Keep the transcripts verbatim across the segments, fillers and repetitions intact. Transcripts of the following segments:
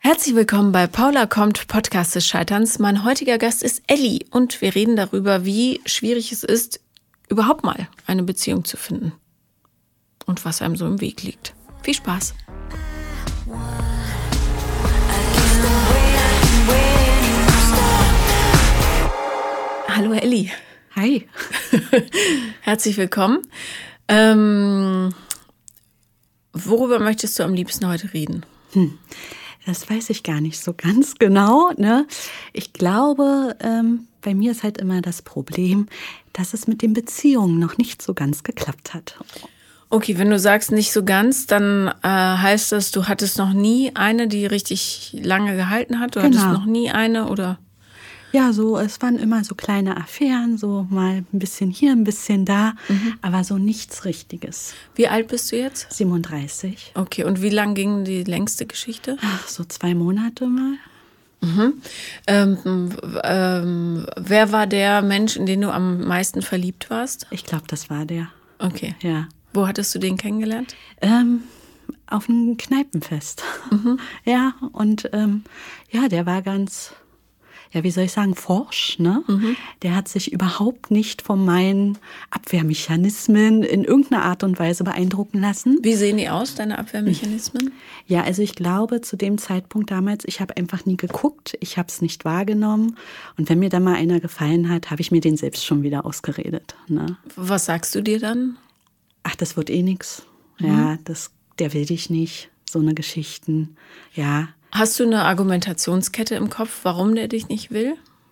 Herzlich willkommen bei Paula kommt, Podcast des Scheiterns. Mein heutiger Gast ist Elli und wir reden darüber, wie schwierig es ist, überhaupt mal eine Beziehung zu finden und was einem so im Weg liegt. Viel Spaß! Hallo Elli. Hi. Herzlich willkommen. Ähm, worüber möchtest du am liebsten heute reden? Hm. Das weiß ich gar nicht so ganz genau. Ne? Ich glaube, ähm, bei mir ist halt immer das Problem, dass es mit den Beziehungen noch nicht so ganz geklappt hat. Okay, wenn du sagst nicht so ganz, dann äh, heißt das, du hattest noch nie eine, die richtig lange gehalten hat? Du Genau. hattest noch nie eine oder? Ja, so, es waren immer so kleine Affären, so mal ein bisschen hier, ein bisschen da, mhm. aber so nichts Richtiges. Wie alt bist du jetzt? siebenunddreißig. Okay, und wie lang ging die längste Geschichte? Ach, so zwei Monate mal. Mhm. Ähm, ähm, wer war der Mensch, in den du am meisten verliebt warst? Ich glaube, das war der. Okay. Ja. Wo hattest du den kennengelernt? Ähm, auf einem Kneipenfest. Mhm. Ja, und ähm, ja, der war ganz... ja, wie soll ich sagen, forsch, ne? Mhm. Der hat sich überhaupt nicht von meinen Abwehrmechanismen in irgendeiner Art und Weise beeindrucken lassen. Wie sehen die aus, deine Abwehrmechanismen? Ja, also ich glaube, zu dem Zeitpunkt damals, ich habe einfach nie geguckt, ich habe es nicht wahrgenommen. Und wenn mir da mal einer gefallen hat, habe ich mir den selbst schon wieder ausgeredet. Ne? Was sagst du dir dann? Ach, das wird eh nix. Mhm. Ja, das, der will dich nicht. So eine Geschichten, ja. Hast du eine Argumentationskette im Kopf, warum der dich nicht will?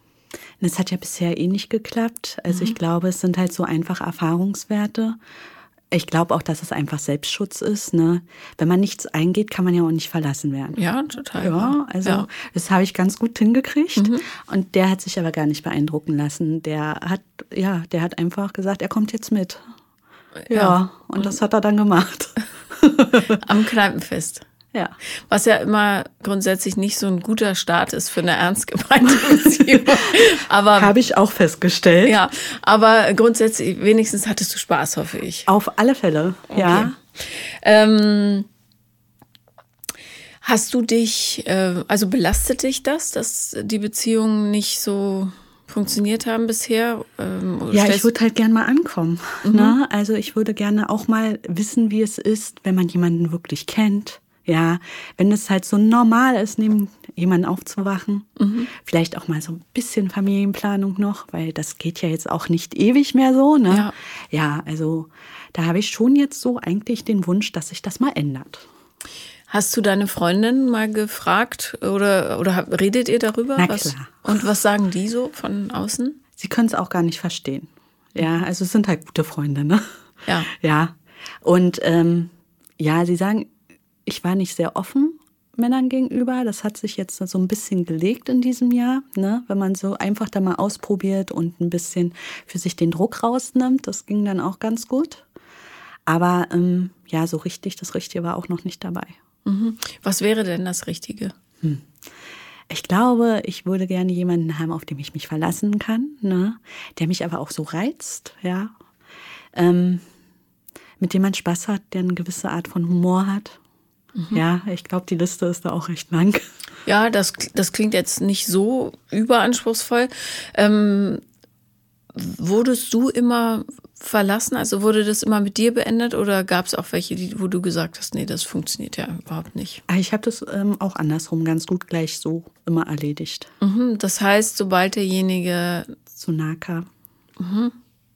Es hat ja bisher eh nicht geklappt. Also mhm. ich glaube, es sind halt so einfach Erfahrungswerte. Ich glaube auch, dass es einfach Selbstschutz ist. Ne? Wenn man nichts eingeht, kann man ja auch nicht verlassen werden. Ja, total. Ja, also ja. Das habe ich ganz gut hingekriegt. Mhm. Und der hat sich aber gar nicht beeindrucken lassen. Der hat, ja, der hat einfach gesagt, er kommt jetzt mit. Ja, ja und, und das hat er dann gemacht. Am Kneipenfest. Ja. Was ja immer grundsätzlich nicht so ein guter Start ist für eine ernst gemeinte Beziehung. Aber habe ich auch festgestellt. Ja, aber grundsätzlich, wenigstens hattest du Spaß, hoffe ich. Auf alle Fälle, okay. Ja. Ähm, hast du dich, äh, also belastet dich das, dass die Beziehungen nicht so funktioniert haben bisher? Ähm, ja, ich würde halt gerne mal ankommen. Mhm. Ne? Also ich würde gerne auch mal wissen, wie es ist, wenn man jemanden wirklich kennt. Ja, wenn es halt so normal ist, neben jemanden aufzuwachen, mhm. vielleicht auch mal so ein bisschen Familienplanung noch, weil das geht ja jetzt auch nicht ewig mehr so, ne? Ja, ja, also da habe ich schon jetzt so eigentlich den Wunsch, dass sich das mal ändert. Hast du deine Freundin mal gefragt oder, oder redet ihr darüber? Na was, klar. Und was sagen die so von außen? Sie können es auch gar nicht verstehen. Ja, also es sind halt gute Freunde, ne? Ja. Ja, und ähm, ja, sie sagen, ich war nicht sehr offen Männern gegenüber. Das hat sich jetzt so ein bisschen gelegt in diesem Jahr, ne? Wenn man so einfach da mal ausprobiert und ein bisschen für sich den Druck rausnimmt. Das ging dann auch ganz gut. Aber ähm, ja, so richtig, das Richtige war auch noch nicht dabei. Mhm. Was wäre denn das Richtige? Hm. Ich glaube, ich würde gerne jemanden haben, auf den ich mich verlassen kann, ne? Der mich aber auch so reizt, ja. Ähm, mit dem man Spaß hat, der eine gewisse Art von Humor hat. Mhm. Ja, ich glaube, die Liste ist da auch recht lang. Ja, das, das klingt jetzt nicht so überanspruchsvoll. Ähm, wurdest du immer verlassen? Also wurde das immer mit dir beendet oder gab es auch welche, die, wo du gesagt hast, nee, das funktioniert ja überhaupt nicht? Ich habe das ähm, auch andersrum ganz gut gleich so immer erledigt. Mhm, das heißt, sobald derjenige zu nah kam. Mhm.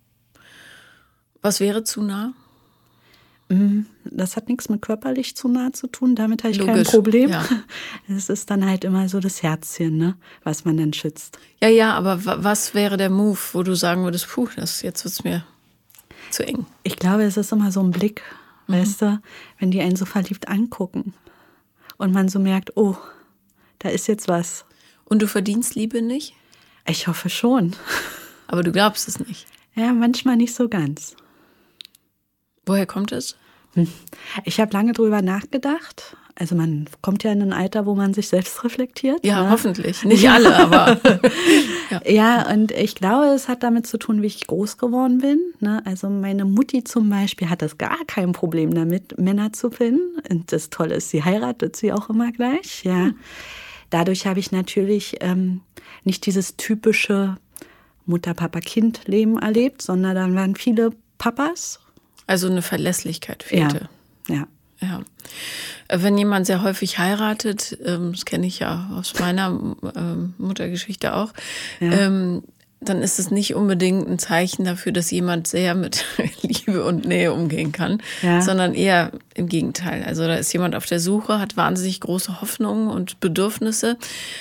Was wäre zu nah? Das hat nichts mit körperlich zu nah zu tun, damit habe ich Logisch, kein Problem. Ja. Es ist dann halt immer so das Herzchen, ne, was man dann schützt. Ja, ja, aber was wäre der Move, wo du sagen würdest, puh, das, jetzt wird es mir zu eng? Ich glaube, es ist immer so ein Blick, mhm. weißt du, wenn die einen so verliebt angucken und man so merkt, oh, da ist jetzt was. Und du verdienst Liebe nicht? Ich hoffe schon. Aber du glaubst es nicht? Ja, manchmal nicht so ganz. Woher kommt es? Ich habe lange drüber nachgedacht. Also man kommt ja in ein Alter, wo man sich selbst reflektiert. Ja, ne? Hoffentlich. Nicht alle, aber. ja. ja, und ich glaube, es hat damit zu tun, wie ich groß geworden bin. Ne? Also meine Mutti zum Beispiel hat das gar kein Problem damit, Männer zu finden. Und das Tolle ist, sie heiratet sie auch immer gleich. Ja. Hm. Dadurch habe ich natürlich ähm, nicht dieses typische Mutter-Papa-Kind-Leben erlebt, sondern dann waren viele Papas. Also eine Verlässlichkeit fehlte. Ja, ja. Ja. Wenn jemand sehr häufig heiratet, das kenne ich ja aus meiner Muttergeschichte auch, ja. dann ist es nicht unbedingt ein Zeichen dafür, dass jemand sehr mit Liebe und Nähe umgehen kann, ja. sondern eher im Gegenteil. Also da ist jemand auf der Suche, hat wahnsinnig große Hoffnungen und Bedürfnisse,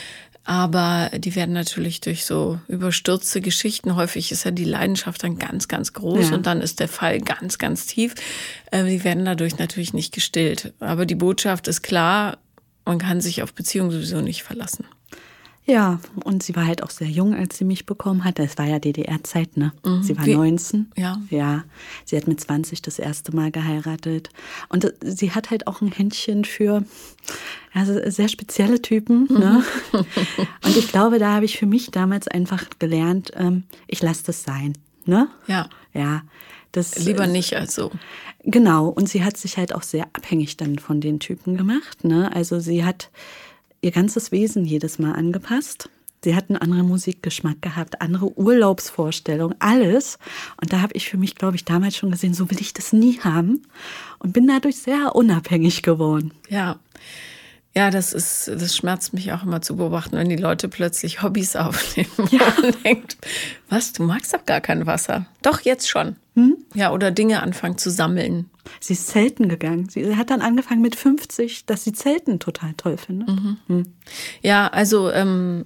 aber die werden natürlich durch so überstürzte Geschichten, häufig ist ja die Leidenschaft dann ganz, ganz groß ja. und dann ist der Fall ganz, ganz tief. Die werden dadurch natürlich nicht gestillt. Aber die Botschaft ist klar, man kann sich auf Beziehungen sowieso nicht verlassen. Ja, und sie war halt auch sehr jung, als sie mich bekommen hat. Es war ja D D R-Zeit, ne? Mhm. Sie war Wie? neunzehn. Ja. Ja. Sie hat mit zwanzig das erste Mal geheiratet. Und sie hat halt auch ein Händchen für also sehr spezielle Typen, mhm. ne? Und ich glaube, da habe ich für mich damals einfach gelernt, ähm, ich lasse das sein, ne? Ja. Ja. Das, Lieber nicht als so. Genau. Und sie hat sich halt auch sehr abhängig dann von den Typen gemacht, ne? Also sie hat ihr ganzes Wesen jedes Mal angepasst. Sie hat einen anderen Musikgeschmack gehabt, andere Urlaubsvorstellungen, alles. Und da habe ich für mich, glaube ich, damals schon gesehen, so will ich das nie haben. Und bin dadurch sehr unabhängig geworden. Ja, ja, das ist, das schmerzt mich auch immer zu beobachten, wenn die Leute plötzlich Hobbys aufnehmen ja. und denkt, was, du magst doch gar kein Wasser. Doch, jetzt schon. Hm? Ja, oder Dinge anfangen zu sammeln. Sie ist Zelten gegangen. Sie hat dann angefangen mit fünfzig, dass sie Zelten total toll findet. Mhm. Hm. Ja, also ähm,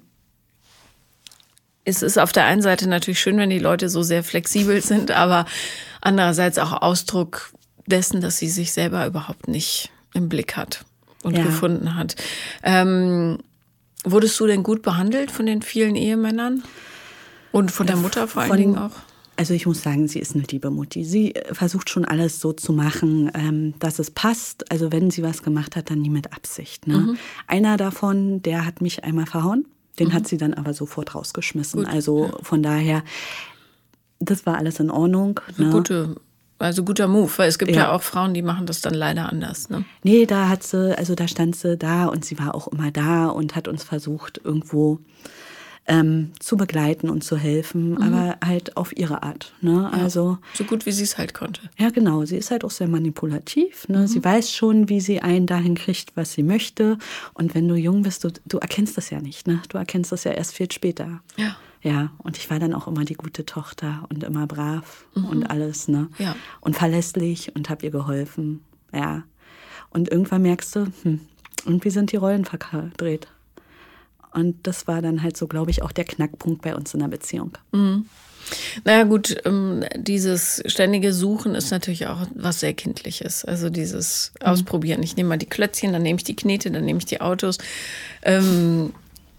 es ist auf der einen Seite natürlich schön, wenn die Leute so sehr flexibel sind, aber andererseits auch Ausdruck dessen, dass sie sich selber überhaupt nicht im Blick hat und ja. gefunden hat. Ähm, wurdest du denn gut behandelt von den vielen Ehemännern? Und von der Mutter vor allen von, Dingen auch? Also ich muss sagen, sie ist eine liebe Mutti. Sie versucht schon alles so zu machen, ähm, dass es passt. Also wenn sie was gemacht hat, dann nie mit Absicht. Ne? Mhm. Einer davon, der hat mich einmal verhauen. Den mhm. hat sie dann aber sofort rausgeschmissen. Gut. Also ja. von daher, das war alles in Ordnung. Ne? Gute, also guter Move, weil es gibt ja. ja auch Frauen, die machen das dann leider anders. Ne? Nee, da hat sie, also da stand sie da und sie war auch immer da und hat uns versucht, irgendwo Ähm, zu begleiten und zu helfen, mhm. aber halt auf ihre Art. Ne? Ja, also so gut, wie sie es halt konnte. Ja, genau. Sie ist halt auch sehr manipulativ. Ne? Mhm. Sie weiß schon, wie sie einen dahin kriegt, was sie möchte. Und wenn du jung bist, du, du erkennst das ja nicht. Ne? Du erkennst das ja erst viel später. Ja. Ja, und ich war dann auch immer die gute Tochter und immer brav mhm. und alles. Ne? Ja. Und verlässlich und habe ihr geholfen. Ja. Und irgendwann merkst du, hm, irgendwie sind die Rollen verdreht. Und das war dann halt so, glaube ich, auch der Knackpunkt bei uns in der Beziehung. Mhm. Naja gut, ähm, dieses ständige Suchen ist natürlich auch was sehr Kindliches. Also dieses mhm. Ausprobieren. Ich nehme mal die Klötzchen, dann nehme ich die Knete, dann nehme ich die Autos. Ähm,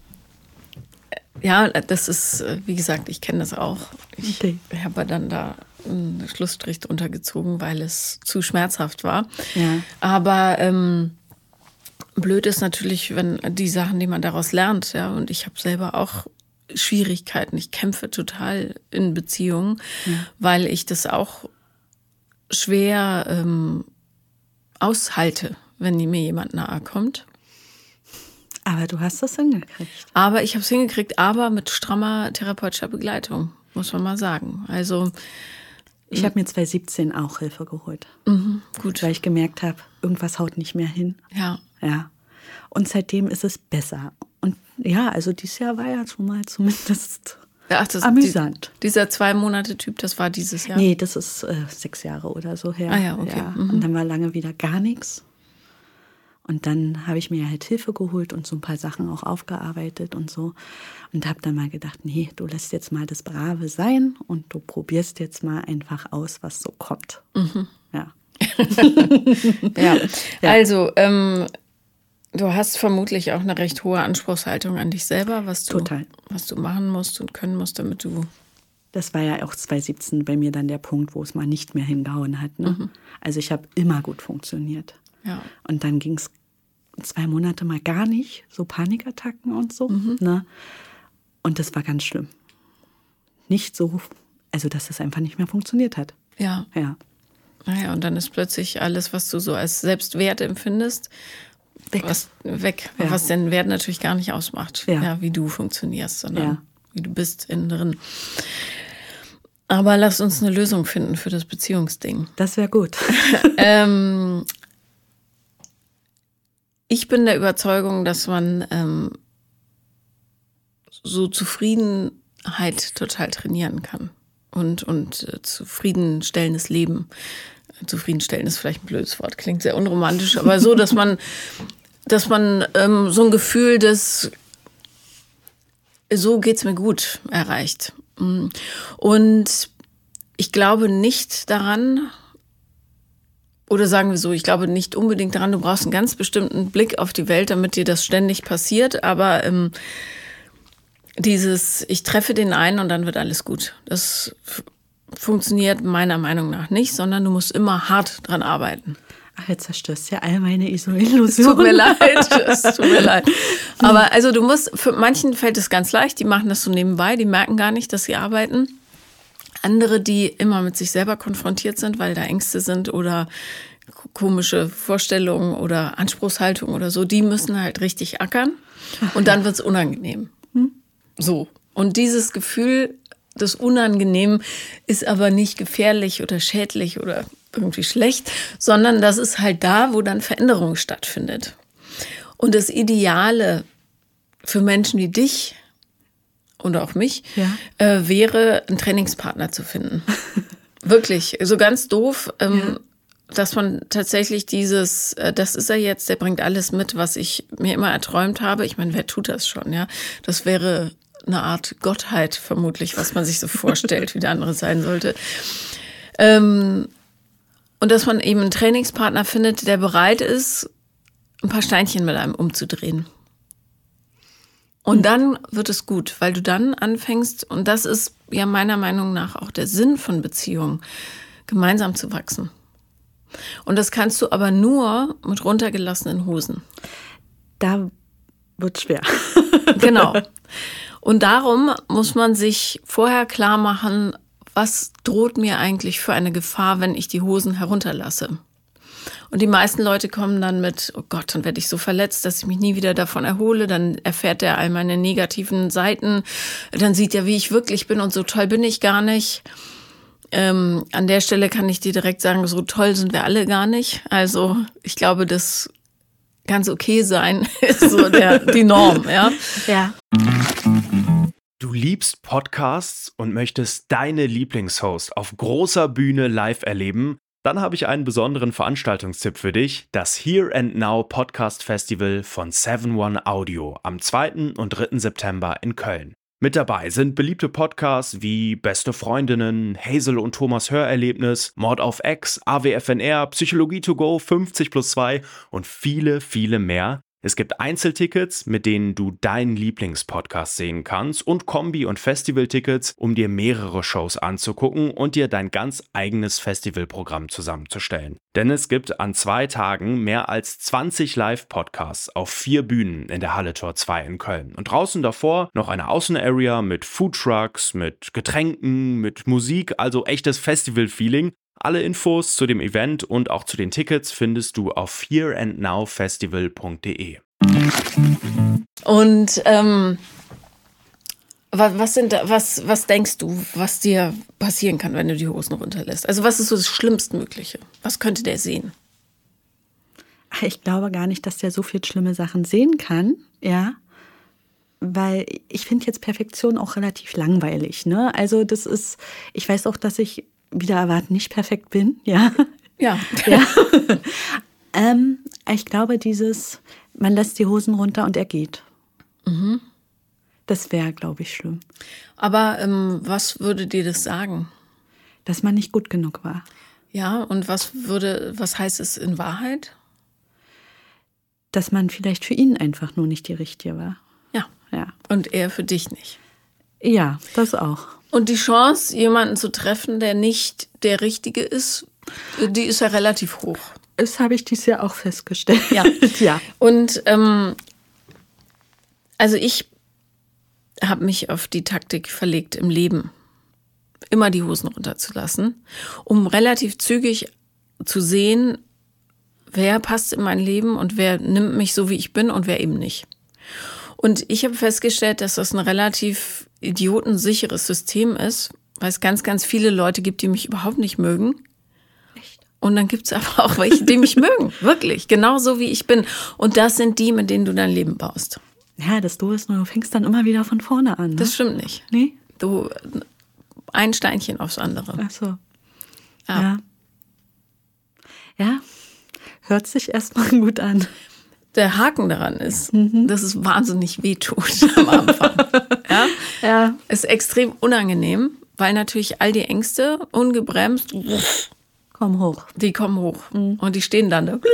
ja, das ist, wie gesagt, ich kenne das auch. Ich okay. habe dann da einen Schlussstrich drunter gezogen, weil es zu schmerzhaft war. Ja. Aber ähm, blöd ist natürlich, wenn die Sachen, die man daraus lernt, ja, und ich habe selber auch Schwierigkeiten. Ich kämpfe total in Beziehungen, ja. weil ich das auch schwer ähm, aushalte, wenn mir jemand nahe kommt. Aber du hast das hingekriegt. Aber ich habe es hingekriegt, aber mit strammer therapeutischer Begleitung, muss man mal sagen. Also ich habe mir zwanzig siebzehn auch Hilfe geholt. Mhm, gut. Weil ich gemerkt habe, irgendwas haut nicht mehr hin. Ja. Ja. Und seitdem ist es besser. Und ja, also dieses Jahr war ja schon mal zumindest Ach, das, amüsant. Die, dieser Zwei-Monate-Typ, das war dieses Jahr? Nee, das ist äh, sechs Jahre oder so her. Ah ja, okay. Ja. Mhm. Und dann war lange wieder gar nichts. Und dann habe ich mir halt Hilfe geholt und so ein paar Sachen auch aufgearbeitet und so. Und habe dann mal gedacht, nee, du lässt jetzt mal das Brave sein und du probierst jetzt mal einfach aus, was so kommt. Mhm. Ja. ja. ja. Also, ähm, du hast vermutlich auch eine recht hohe Anspruchshaltung an dich selber, was du, Total. was du machen musst und können musst, damit du... Das war ja auch zwanzig siebzehn bei mir dann der Punkt, wo es mal nicht mehr hingehauen hat. Ne? Mhm. Also ich habe immer gut funktioniert. Ja. Und dann ging es zwei Monate mal gar nicht, so Panikattacken und so. Mhm. Ne? Und das war ganz schlimm. Nicht so, also dass das einfach nicht mehr funktioniert hat. Ja. Ja. Naja, und dann ist plötzlich alles, was du so als Selbstwert empfindest, weg. Was, weg, ja. was den Wert natürlich gar nicht ausmacht, ja. Ja, wie du funktionierst, sondern ja. wie du bist innen drin. Aber lass uns eine Lösung finden für das Beziehungsding. Das wäre gut. ähm, ich bin der Überzeugung, dass man ähm, so Zufriedenheit total trainieren kann. Und, und äh, zufriedenstellendes Leben. Zufriedenstellen ist vielleicht ein blödes Wort, klingt sehr unromantisch, aber so, dass man, dass man ähm, so ein Gefühl des so geht's mir gut erreicht. Und ich glaube nicht daran, oder sagen wir so, ich glaube nicht unbedingt daran, du brauchst einen ganz bestimmten Blick auf die Welt, damit dir das ständig passiert, aber ähm, dieses, ich treffe den einen und dann wird alles gut, das f- funktioniert meiner Meinung nach nicht, sondern du musst immer hart dran arbeiten. Ach, jetzt zerstörst du ja all meine Illusionen. Tut mir leid, es tut mir leid. Aber also du musst, für manchen fällt es ganz leicht, die machen das so nebenbei, die merken gar nicht, dass sie arbeiten. Andere, die immer mit sich selber konfrontiert sind, weil da Ängste sind oder komische Vorstellungen oder Anspruchshaltung oder so, die müssen halt richtig ackern und dann wird's unangenehm. Hm? So. Und dieses Gefühl, das Unangenehm ist aber nicht gefährlich oder schädlich oder irgendwie schlecht, sondern das ist halt da, wo dann Veränderung stattfindet. Und das Ideale für Menschen wie dich und auch mich ja. äh, wäre, einen Trainingspartner zu finden. Wirklich, so ganz doof, ähm, ja. dass man tatsächlich dieses, äh, das ist er jetzt, der bringt alles mit, was ich mir immer erträumt habe. Ich meine, wer tut das schon, ja? Das wäre eine Art Gottheit vermutlich, was man sich so vorstellt, wie der andere sein sollte. Ähm, und dass man eben einen Trainingspartner findet, der bereit ist, ein paar Steinchen mit einem umzudrehen. Und dann wird es gut, weil du dann anfängst, und das ist ja meiner Meinung nach auch der Sinn von Beziehungen, gemeinsam zu wachsen. Und das kannst du aber nur mit runtergelassenen Hosen. Da wird schwer. Genau. Und darum muss man sich vorher klar machen, was droht mir eigentlich für eine Gefahr, wenn ich die Hosen herunterlasse. Und die meisten Leute kommen dann mit, oh Gott, dann werde ich so verletzt, dass ich mich nie wieder davon erhole. Dann erfährt er all meine negativen Seiten. Dann sieht er, wie ich wirklich bin und so toll bin ich gar nicht. Ähm, an der Stelle kann ich dir direkt sagen, so toll sind wir alle gar nicht. Also ich glaube, das ganz okay sein ist so der, die Norm, ja. Ja. Du liebst Podcasts und möchtest deine Lieblingshost auf großer Bühne live erleben? Dann habe ich einen besonderen Veranstaltungstipp für dich, das Here and Now Podcast Festival von seven one Audio am zweiten und dritten September in Köln. Mit dabei sind beliebte Podcasts wie Beste Freundinnen, Hazel und Thomas Hörerlebnis, Mord auf Ex, A W F N R, Psychologie to go, fünfzig plus zwei und viele, viele mehr. Es gibt Einzeltickets, mit denen du deinen Lieblingspodcast sehen kannst und Kombi- und Festivaltickets, um dir mehrere Shows anzugucken und dir dein ganz eigenes Festivalprogramm zusammenzustellen. Denn es gibt an zwei Tagen mehr als zwanzig Live-Podcasts auf vier Bühnen in der Halle Tor zwei in Köln. Und draußen davor noch eine Außenarea mit Foodtrucks, mit Getränken, mit Musik, also echtes Festival-Feeling. Alle Infos zu dem Event und auch zu den Tickets findest du auf here and now festival punkt de. Und ähm, was, was, sind da, was, was denkst du, was dir passieren kann, wenn du die Hosen runterlässt? Also was ist so das Schlimmstmögliche? Was könnte der sehen? Ich glaube gar nicht, dass der so viel schlimme Sachen sehen kann, ja. Weil ich finde jetzt Perfektion auch relativ langweilig, ne? Also das ist, ich weiß auch, dass ich wieder erwarten nicht perfekt bin, ja. Ja. ja. ähm, ich glaube, dieses, man lässt die Hosen runter und er geht. Mhm. Das wäre, glaube ich, schlimm. Aber ähm, was würde dir das sagen? Dass man nicht gut genug war. Ja, und was würde, was heißt es in Wahrheit? Dass man vielleicht für ihn einfach nur nicht die Richtige war. Ja. Ja. Und er für dich nicht. Ja, das auch. Und die Chance, jemanden zu treffen, der nicht der Richtige ist, die ist ja relativ hoch. Das habe ich dieses Jahr auch festgestellt. Ja. ja. Und ähm, also ich habe mich auf die Taktik verlegt im Leben, immer die Hosen runterzulassen, um relativ zügig zu sehen, wer passt in mein Leben und wer nimmt mich so, wie ich bin und wer eben nicht. Und ich habe festgestellt, dass das ein relativ idiotensicheres System ist, weil es ganz, ganz viele Leute gibt, die mich überhaupt nicht mögen. Echt? Und dann gibt es aber auch welche, die mich mögen. Wirklich, genau so wie ich bin. Und das sind die, mit denen du dein Leben baust. Ja, das Doofe ist nur, du fängst dann immer wieder von vorne an. Ne? Das stimmt nicht. Nee? Du, ein Steinchen aufs andere. Ach so. Ja. Ja. Ja, hört sich erstmal gut an. Der Haken daran ist, Mhm. dass es wahnsinnig wehtut am Anfang. Ja? Ja. Ist extrem unangenehm, weil natürlich all die Ängste ungebremst, Komm hoch. die kommen hoch und die stehen dann da.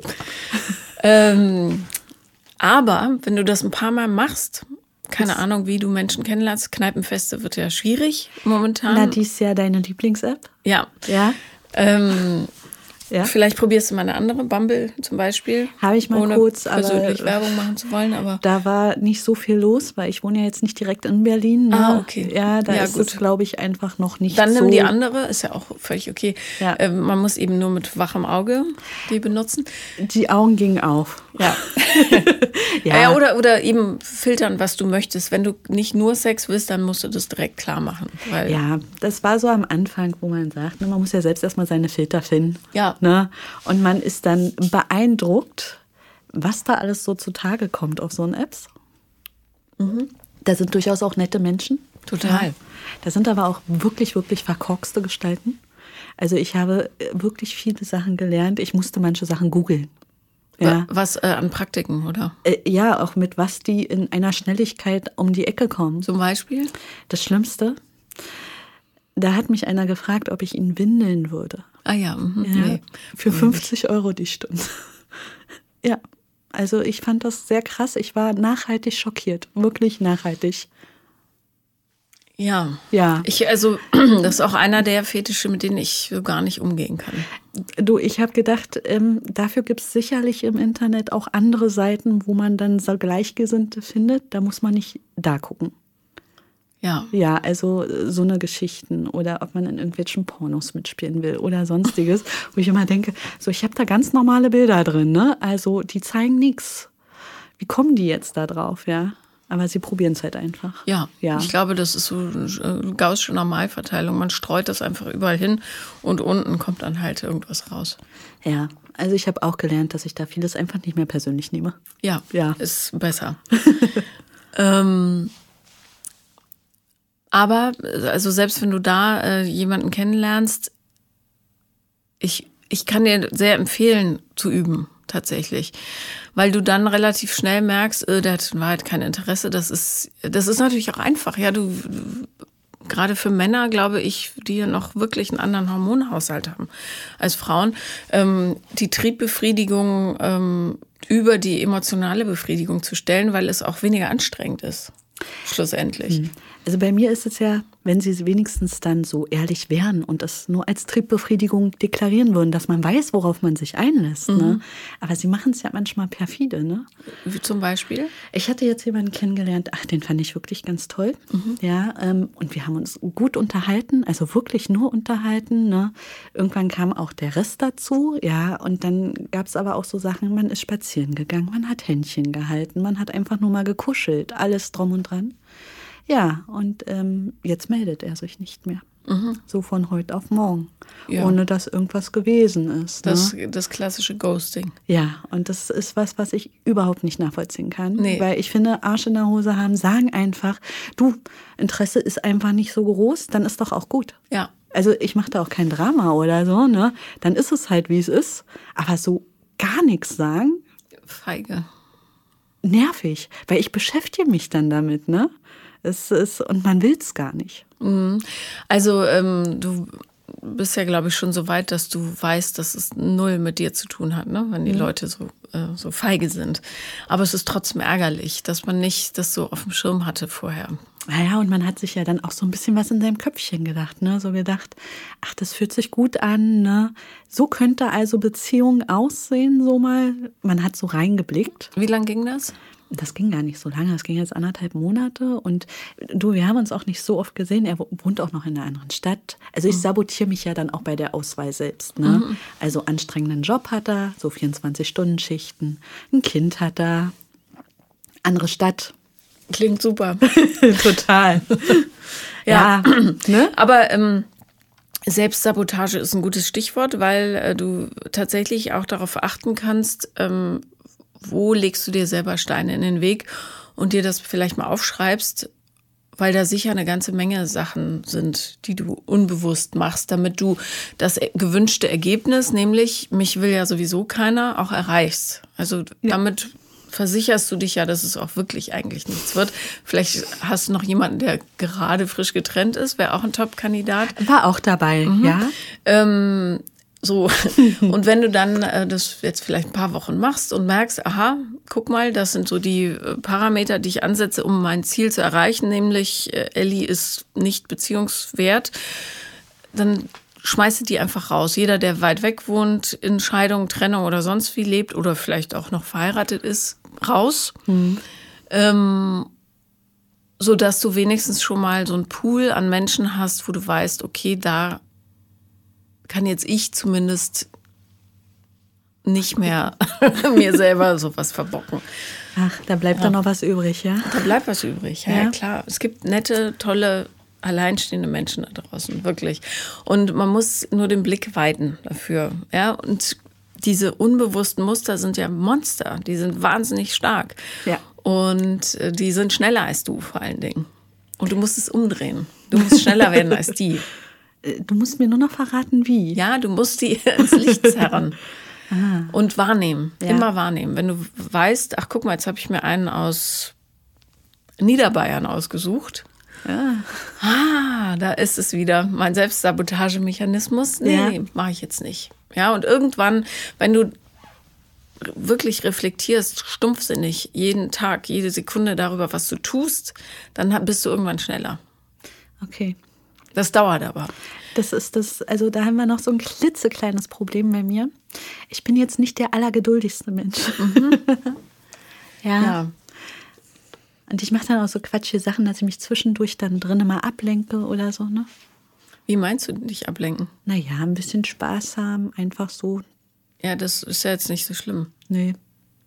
ähm, aber wenn du das ein paar Mal machst, keine Ahnung, wie du Menschen kennenlernst, Kneipenfeste wird ja schwierig momentan. Na, die ist ja deine Lieblings-App. Ja. Ja. Ähm, Ja. Vielleicht probierst du mal eine andere, Bumble zum Beispiel. Habe ich mal ohne kurz, aber persönlich Werbung machen zu wollen, aber da war nicht so viel los, weil ich wohne ja jetzt nicht direkt in Berlin. Ne? Ah, okay. Ja, da Ja, ist gut. es, glaube ich, einfach noch nicht dann so. nimm die andere, ist ja auch völlig okay. Ja. Ähm, man muss eben nur mit wachem Auge die benutzen. Die Augen gingen auf. Ja. Ja. ja oder, oder eben filtern, was du möchtest. Wenn du nicht nur Sex willst, dann musst du das direkt klar machen. Weil Ja, das war so am Anfang, wo man sagt, ne, man muss ja selbst erstmal seine Filter finden. Ja. Ne? Und man ist dann beeindruckt, was da alles so zutage kommt auf so einen Apps. Da sind durchaus auch nette Menschen. Total. Ja. Da sind aber auch wirklich, wirklich verkorkste Gestalten. Also ich habe wirklich viele Sachen gelernt. Ich musste manche Sachen googeln. Ja. Was äh, an Praktiken, oder? Äh, ja, auch mit was die in einer Schnelligkeit um die Ecke kommen. Zum Beispiel? Das Schlimmste, da hat mich einer gefragt, ob ich ihn windeln würde. Ah ja, mhm. Ja, nee. für fünfzig Euro die Stunde. Ja, also ich fand das sehr krass. Ich war nachhaltig schockiert, wirklich nachhaltig. Ja. Ja. Ich, also, das ist auch einer der Fetische, mit denen ich so gar nicht umgehen kann. Du, ich habe gedacht, ähm, dafür gibt es sicherlich im Internet auch andere Seiten, wo man dann so Gleichgesinnte findet. Da muss man nicht da gucken. Ja. Ja, also äh, so eine Geschichten oder ob man in irgendwelchen Pornos mitspielen will oder sonstiges, wo ich immer denke, so ich habe da ganz normale Bilder drin, ne? Also die zeigen nichts. Wie kommen die jetzt da drauf, ja? Aber sie probieren es halt einfach. Ja. Ja. Ich glaube, das ist so eine gaußsche Normalverteilung. Man streut das einfach überall hin und unten kommt dann halt irgendwas raus. Ja, also ich habe auch gelernt, dass ich da vieles einfach nicht mehr persönlich nehme. Ja, Ja. ist besser. ähm, aber, also selbst wenn du da äh, jemanden kennenlernst, ich, ich kann dir sehr empfehlen, zu üben, tatsächlich. Weil du dann relativ schnell merkst, äh, der hat in Wahrheit kein Interesse. Das ist, das ist natürlich auch einfach. Ja, du, gerade für Männer, glaube ich, die ja noch wirklich einen anderen Hormonhaushalt haben als Frauen, ähm, die Triebbefriedigung ähm, über die emotionale Befriedigung zu stellen, weil es auch weniger anstrengend ist, schlussendlich. Also bei mir ist es ja, wenn sie wenigstens dann so ehrlich wären und das nur als Triebbefriedigung deklarieren würden, dass man weiß, worauf man sich einlässt. Mhm. Ne? Aber sie machen es ja manchmal perfide. Ne? Wie zum Beispiel? Ich hatte jetzt jemanden kennengelernt, ach, den fand ich wirklich ganz toll. Mhm. Ja, ähm, und wir haben uns gut unterhalten, also wirklich nur unterhalten. Ne? Irgendwann kam auch der Rest dazu, ja, und dann gab es aber auch so Sachen, man ist spazieren gegangen, man hat Händchen gehalten, man hat einfach nur mal gekuschelt, alles drum und dran. Ja, und ähm, jetzt meldet er sich nicht mehr. Mhm. So von heute auf morgen, ja. Ohne dass irgendwas gewesen ist. Das, ne? das klassische Ghosting. Ja, und das ist was, was ich überhaupt nicht nachvollziehen kann. Nee. Weil ich finde, Arsch in der Hose haben, sagen einfach, du, Interesse ist einfach nicht so groß, dann ist doch auch gut. Ja. Also ich mache da auch kein Drama oder so, ne? Dann ist es halt, wie es ist. Aber so gar nichts sagen. Feige. Nervig, weil ich beschäftige mich dann damit, ne? Es ist, und man will es gar nicht. Also ähm, du bist ja, glaube ich, schon so weit, dass du weißt, dass es null mit dir zu tun hat, ne? Wenn die mhm. Leute so, äh, so feige sind. Aber es ist trotzdem ärgerlich, dass man nicht das so auf dem Schirm hatte vorher. Naja, und man hat sich ja dann auch so ein bisschen was in seinem Köpfchen gedacht, ne? So gedacht, ach, das fühlt sich gut an, ne? So könnte also Beziehung aussehen, so mal. Man hat so reingeblickt. Wie lang ging das? Das ging gar nicht so lange, das ging jetzt anderthalb Monate. Und du, wir haben uns auch nicht so oft gesehen. Er wohnt auch noch in einer anderen Stadt. Also ich sabotiere mich ja dann auch bei der Auswahl selbst, ne? Mhm. Also anstrengenden Job hat er, so vierundzwanzig-Stunden-Schichten. Ein Kind hat er, andere Stadt. Klingt super. Total. Ja, ja. Ne? Aber ähm, Selbstsabotage ist ein gutes Stichwort, weil äh, du tatsächlich auch darauf achten kannst, ähm, wo legst du dir selber Steine in den Weg und dir das vielleicht mal aufschreibst, weil da sicher eine ganze Menge Sachen sind, die du unbewusst machst, damit du das gewünschte Ergebnis, nämlich mich will ja sowieso keiner, auch erreichst. Also ja. Damit versicherst du dich ja, dass es auch wirklich eigentlich nichts wird. Vielleicht hast du noch jemanden, der gerade frisch getrennt ist, wäre auch ein Top-Kandidat. War auch dabei, mhm. ja. Ähm, so. Und wenn du dann äh, das jetzt vielleicht ein paar Wochen machst und merkst, aha, guck mal, das sind so die Parameter, die ich ansetze, um mein Ziel zu erreichen, nämlich äh, Elli ist nicht beziehungswert, dann schmeißt die einfach raus. Jeder, der weit weg wohnt, in Scheidung, Trennung oder sonst wie lebt oder vielleicht auch noch verheiratet ist, raus. Mhm. Ähm, so dass du wenigstens schon mal so einen Pool an Menschen hast, wo du weißt, okay, da kann jetzt ich zumindest nicht mehr mir selber sowas verbocken. Ach, da bleibt ja. dann noch was übrig, ja? Da bleibt was übrig, ja, ja, klar. Es gibt nette, tolle, alleinstehende Menschen da draußen, wirklich. Und man muss nur den Blick weiten dafür, ja. Und diese unbewussten Muster sind ja Monster, die sind wahnsinnig stark. Ja. Und die sind schneller als du vor allen Dingen. Und du musst es umdrehen. Du musst schneller werden als die. Du musst mir nur noch verraten, wie. Ja, du musst die ins Licht zerren. ah. Und wahrnehmen, ja. Immer wahrnehmen. Wenn du weißt, ach guck mal, jetzt habe ich mir einen aus Niederbayern ausgesucht. Ja. Ah, da ist es wieder, mein Selbstsabotagemechanismus. Nee, ja. nee mache ich jetzt nicht. Ja, und irgendwann, wenn du wirklich reflektierst, stumpfsinnig, jeden Tag, jede Sekunde darüber, was du tust, dann bist du irgendwann schneller. Okay. Das dauert aber. Das ist das, also da haben wir noch so ein klitzekleines Problem bei mir. Ich bin jetzt nicht der allergeduldigste Mensch. Mhm. ja. ja. Und ich mache dann auch so quatschige Sachen, dass ich mich zwischendurch dann drin mal ablenke oder so, ne? Wie meinst du dich ablenken? Naja, ein bisschen Spaß haben, einfach so. Ja, das ist ja jetzt nicht so schlimm. Nee.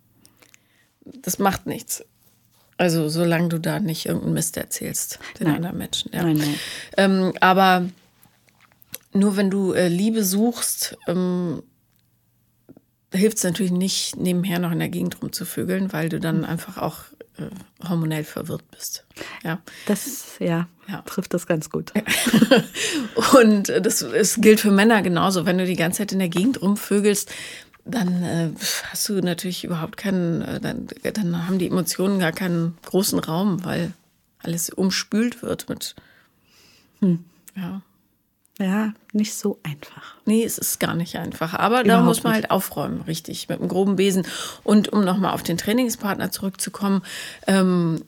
Das macht nichts. Also solange du da nicht irgendeinen Mist erzählst den nein. anderen Menschen. Ja. Nein, nein. Ähm, aber nur wenn du äh, Liebe suchst, ähm, hilft es natürlich nicht, nebenher noch in der Gegend rumzuvögeln, weil du dann einfach auch äh, hormonell verwirrt bist. Ja. Das ja, ja. trifft das ganz gut. Und das, das gilt für Männer genauso. Wenn du die ganze Zeit in der Gegend rumvögelst, dann äh, hast du natürlich überhaupt keinen, äh, dann, dann haben die Emotionen gar keinen großen Raum, weil alles umspült wird mit, hm. ja. Ja, nicht so einfach. Nee, es ist gar nicht einfach. Aber Überhaupt da muss man nicht. halt aufräumen, richtig, mit einem groben Besen. Und um nochmal auf den Trainingspartner zurückzukommen, ähm,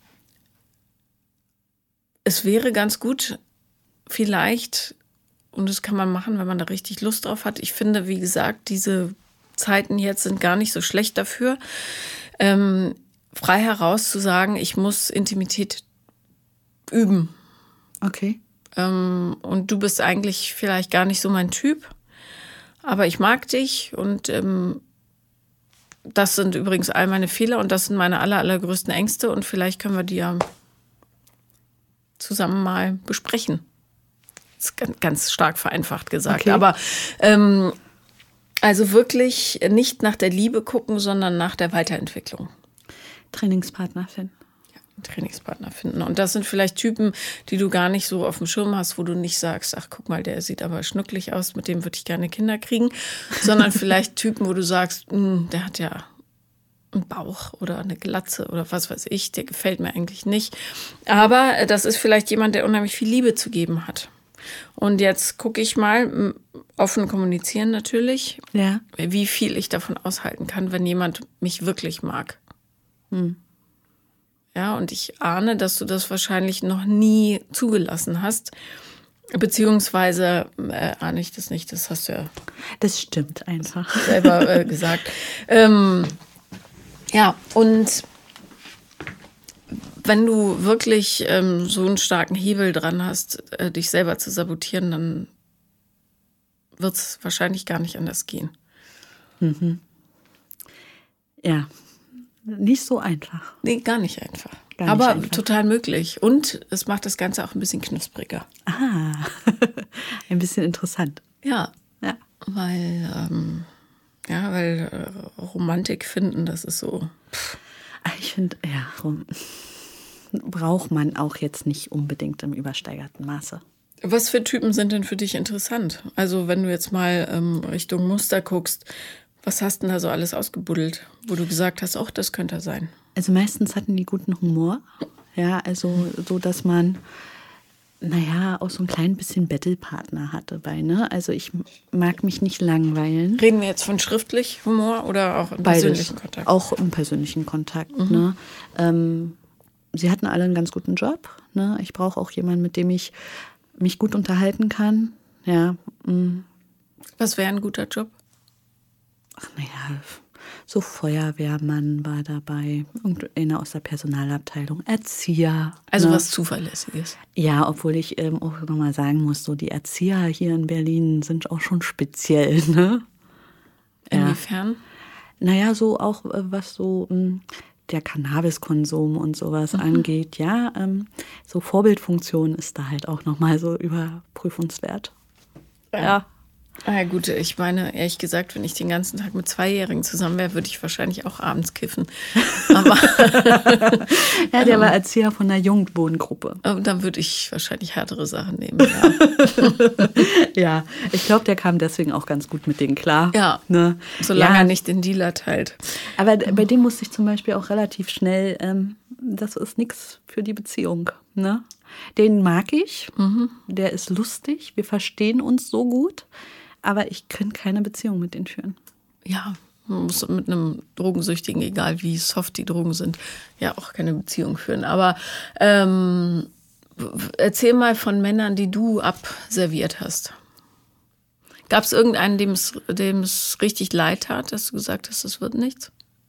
es wäre ganz gut, vielleicht, und das kann man machen, wenn man da richtig Lust drauf hat. Ich finde, wie gesagt, diese Zeiten jetzt sind gar nicht so schlecht dafür, ähm, frei heraus zu sagen, ich muss Intimität üben. Okay. Ähm, und du bist eigentlich vielleicht gar nicht so mein Typ, aber ich mag dich und ähm, das sind übrigens all meine Fehler und das sind meine aller, allergrößten Ängste und vielleicht können wir die ja zusammen mal besprechen. Das ist ganz, ganz stark vereinfacht gesagt, okay. aber ähm, also wirklich nicht nach der Liebe gucken, sondern nach der Weiterentwicklung. Trainingspartner finden. Trainingspartner finden. Und das sind vielleicht Typen, die du gar nicht so auf dem Schirm hast, wo du nicht sagst, ach guck mal, der sieht aber schnucklig aus, mit dem würde ich gerne Kinder kriegen, sondern vielleicht Typen, wo du sagst, der hat ja einen Bauch oder eine Glatze oder was weiß ich, der gefällt mir eigentlich nicht. Aber das ist vielleicht jemand, der unheimlich viel Liebe zu geben hat. Und jetzt gucke ich mal, offen kommunizieren natürlich, ja. wie viel ich davon aushalten kann, wenn jemand mich wirklich mag. Hm. Ja, und ich ahne, dass du das wahrscheinlich noch nie zugelassen hast. Beziehungsweise äh, ahne ich das nicht, das hast du ja Das stimmt einfach. selber äh, gesagt. Ähm, ja, und wenn du wirklich ähm, so einen starken Hebel dran hast, äh, dich selber zu sabotieren, dann wird es wahrscheinlich gar nicht anders gehen. Mhm. Ja, nicht so einfach. Nee, gar nicht einfach. Gar nicht Aber einfach. total möglich. Und es macht das Ganze auch ein bisschen knuspriger. Ah, ein bisschen interessant. Ja, Ja. weil, ähm, ja, weil äh, Romantik finden, das ist so. Ich finde, ja, rum- braucht man auch jetzt nicht unbedingt im übersteigerten Maße. Was für Typen sind denn für dich interessant? Also wenn du jetzt mal ähm, Richtung Muster guckst, was hast denn da so alles ausgebuddelt, wo du gesagt hast, auch das könnte er sein? Also meistens hatten die guten Humor. Ja, also so, dass man, naja, auch so ein klein bisschen Battlepartner hatte bei, ne? Also ich mag mich nicht langweilen. Reden wir jetzt von schriftlich Humor oder auch im Beides. persönlichen Kontakt? Auch im persönlichen Kontakt. Ne? Ähm, sie hatten alle einen ganz guten Job. Ne? Ich brauche auch jemanden, mit dem ich mich gut unterhalten kann. Ja. mm. Was wäre ein guter Job? Ach, naja, so Feuerwehrmann war dabei. Irgendeiner aus der Personalabteilung. Erzieher. Also ne? was Zuverlässiges. Ja, obwohl ich ähm, auch nochmal sagen muss, so die Erzieher hier in Berlin sind auch schon speziell. Ne? Ja. Inwiefern? Naja, so auch äh, was so ähm, der Cannabiskonsum und sowas Mhm. angeht, ja, ähm, so Vorbildfunktion ist da halt auch nochmal so überprüfenswert. Ja. Ah ja gut, ich meine, ehrlich gesagt, wenn ich den ganzen Tag mit Zweijährigen zusammen wäre, würde ich wahrscheinlich auch abends kiffen. Aber Ja, der war Erzieher von einer Jugendwohngruppe. aber dann würde ich wahrscheinlich härtere Sachen nehmen. Ja, Ja, ich glaube, der kam deswegen auch ganz gut mit denen klar. ja. Ne? Solange ja, er nicht den Dealer teilt. Aber d- bei dem musste ich zum Beispiel auch relativ schnell, ähm, das ist nichts für die Beziehung. Ne? Den mag ich, der ist lustig, wir verstehen uns so gut, aber ich könnte keine Beziehung mit denen führen. Ja, man muss mit einem Drogensüchtigen, egal wie soft die Drogen sind, ja auch keine Beziehung führen. Aber ähm, erzähl mal von Männern, die du abserviert hast. Gab es irgendeinen, dem es, dem es richtig leid tat, dass du gesagt hast, das wird nichts?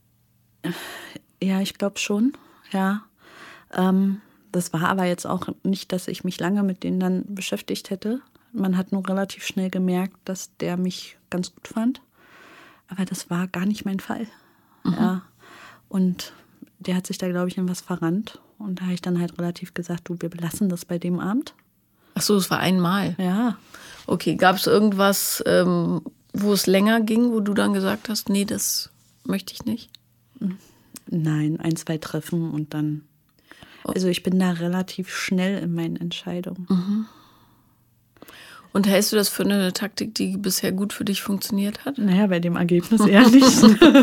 Ja, ich glaube schon, ja. Ähm, das war aber jetzt auch nicht, dass ich mich lange mit denen dann beschäftigt hätte. Man hat nur relativ schnell gemerkt, dass der mich ganz gut fand. Aber das war gar nicht mein Fall. Ja. Und der hat sich da, glaube ich, in was verrannt. Und da habe ich dann halt relativ gesagt, du, wir belassen das bei dem Abend. Ach so, es war einmal. Ja. Okay, gab es irgendwas, ähm, wo es länger ging, wo du dann gesagt hast, nee, das möchte ich nicht? Nein, ein, zwei Treffen und dann. Also ich bin da relativ schnell in meinen Entscheidungen. Und hältst du das für eine Taktik, die bisher gut für dich funktioniert hat? Naja, bei dem Ergebnis eher nicht.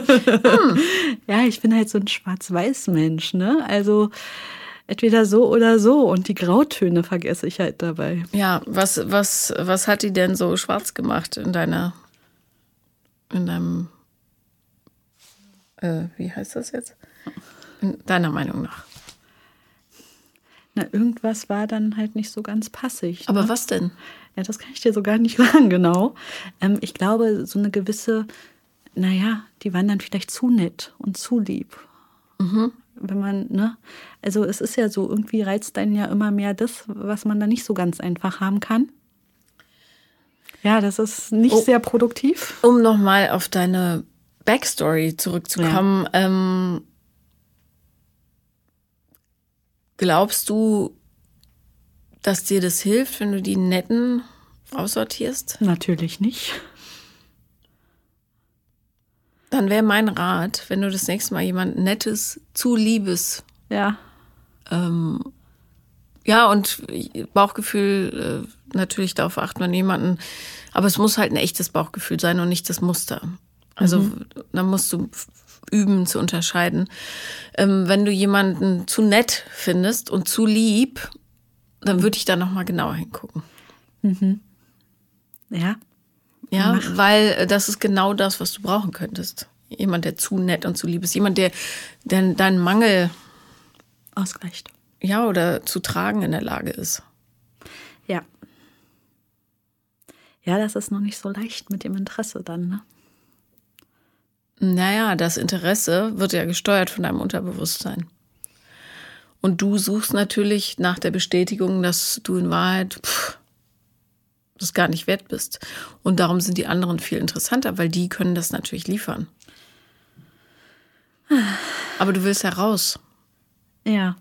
Ja, ich bin halt so ein Schwarz-Weiß-Mensch, ne? Also entweder so oder so. Und die Grautöne vergesse ich halt dabei. Ja, was, was, was hat die denn so schwarz gemacht in deiner, in deinem, äh, wie heißt das jetzt? In deiner Meinung nach. Na, irgendwas war dann halt nicht so ganz passig. Aber ne? was denn? Ja, das kann ich dir so gar nicht sagen, genau. Ähm, ich glaube, so eine gewisse, naja, die waren dann vielleicht zu nett und zu lieb. Wenn man, ne? Also es ist ja so, irgendwie reizt einen ja immer mehr das, was man dann nicht so ganz einfach haben kann. Ja, das ist nicht Oh. sehr produktiv. Um nochmal auf deine Backstory zurückzukommen, ähm, glaubst du, dass dir das hilft, wenn du die Netten aussortierst? Natürlich nicht. Dann wäre mein Rat, wenn du das nächste Mal jemand Nettes, zu Liebes, Ja. ähm, ja, und Bauchgefühl, äh, natürlich darauf achten, wenn jemanden, aber es muss halt ein echtes Bauchgefühl sein und nicht das Muster. Also Mhm. da musst du f- üben zu unterscheiden. Ähm, wenn du jemanden zu nett findest und zu lieb, dann würde ich da nochmal genauer hingucken. Ja. Ja, Mach. weil äh, das ist genau das, was du brauchen könntest. Jemand, der zu nett und zu lieb ist. Jemand, der, der deinen Mangel ausgleicht. Ja, oder zu tragen in der Lage ist. Ja. Ja, das ist noch nicht so leicht mit dem Interesse dann, ne? Naja, das Interesse wird ja gesteuert von deinem Unterbewusstsein. Und du suchst natürlich nach der Bestätigung, dass du in Wahrheit pff, das gar nicht wert bist. Und darum sind die anderen viel interessanter, weil die können das natürlich liefern. Aber du willst ja raus. Ja.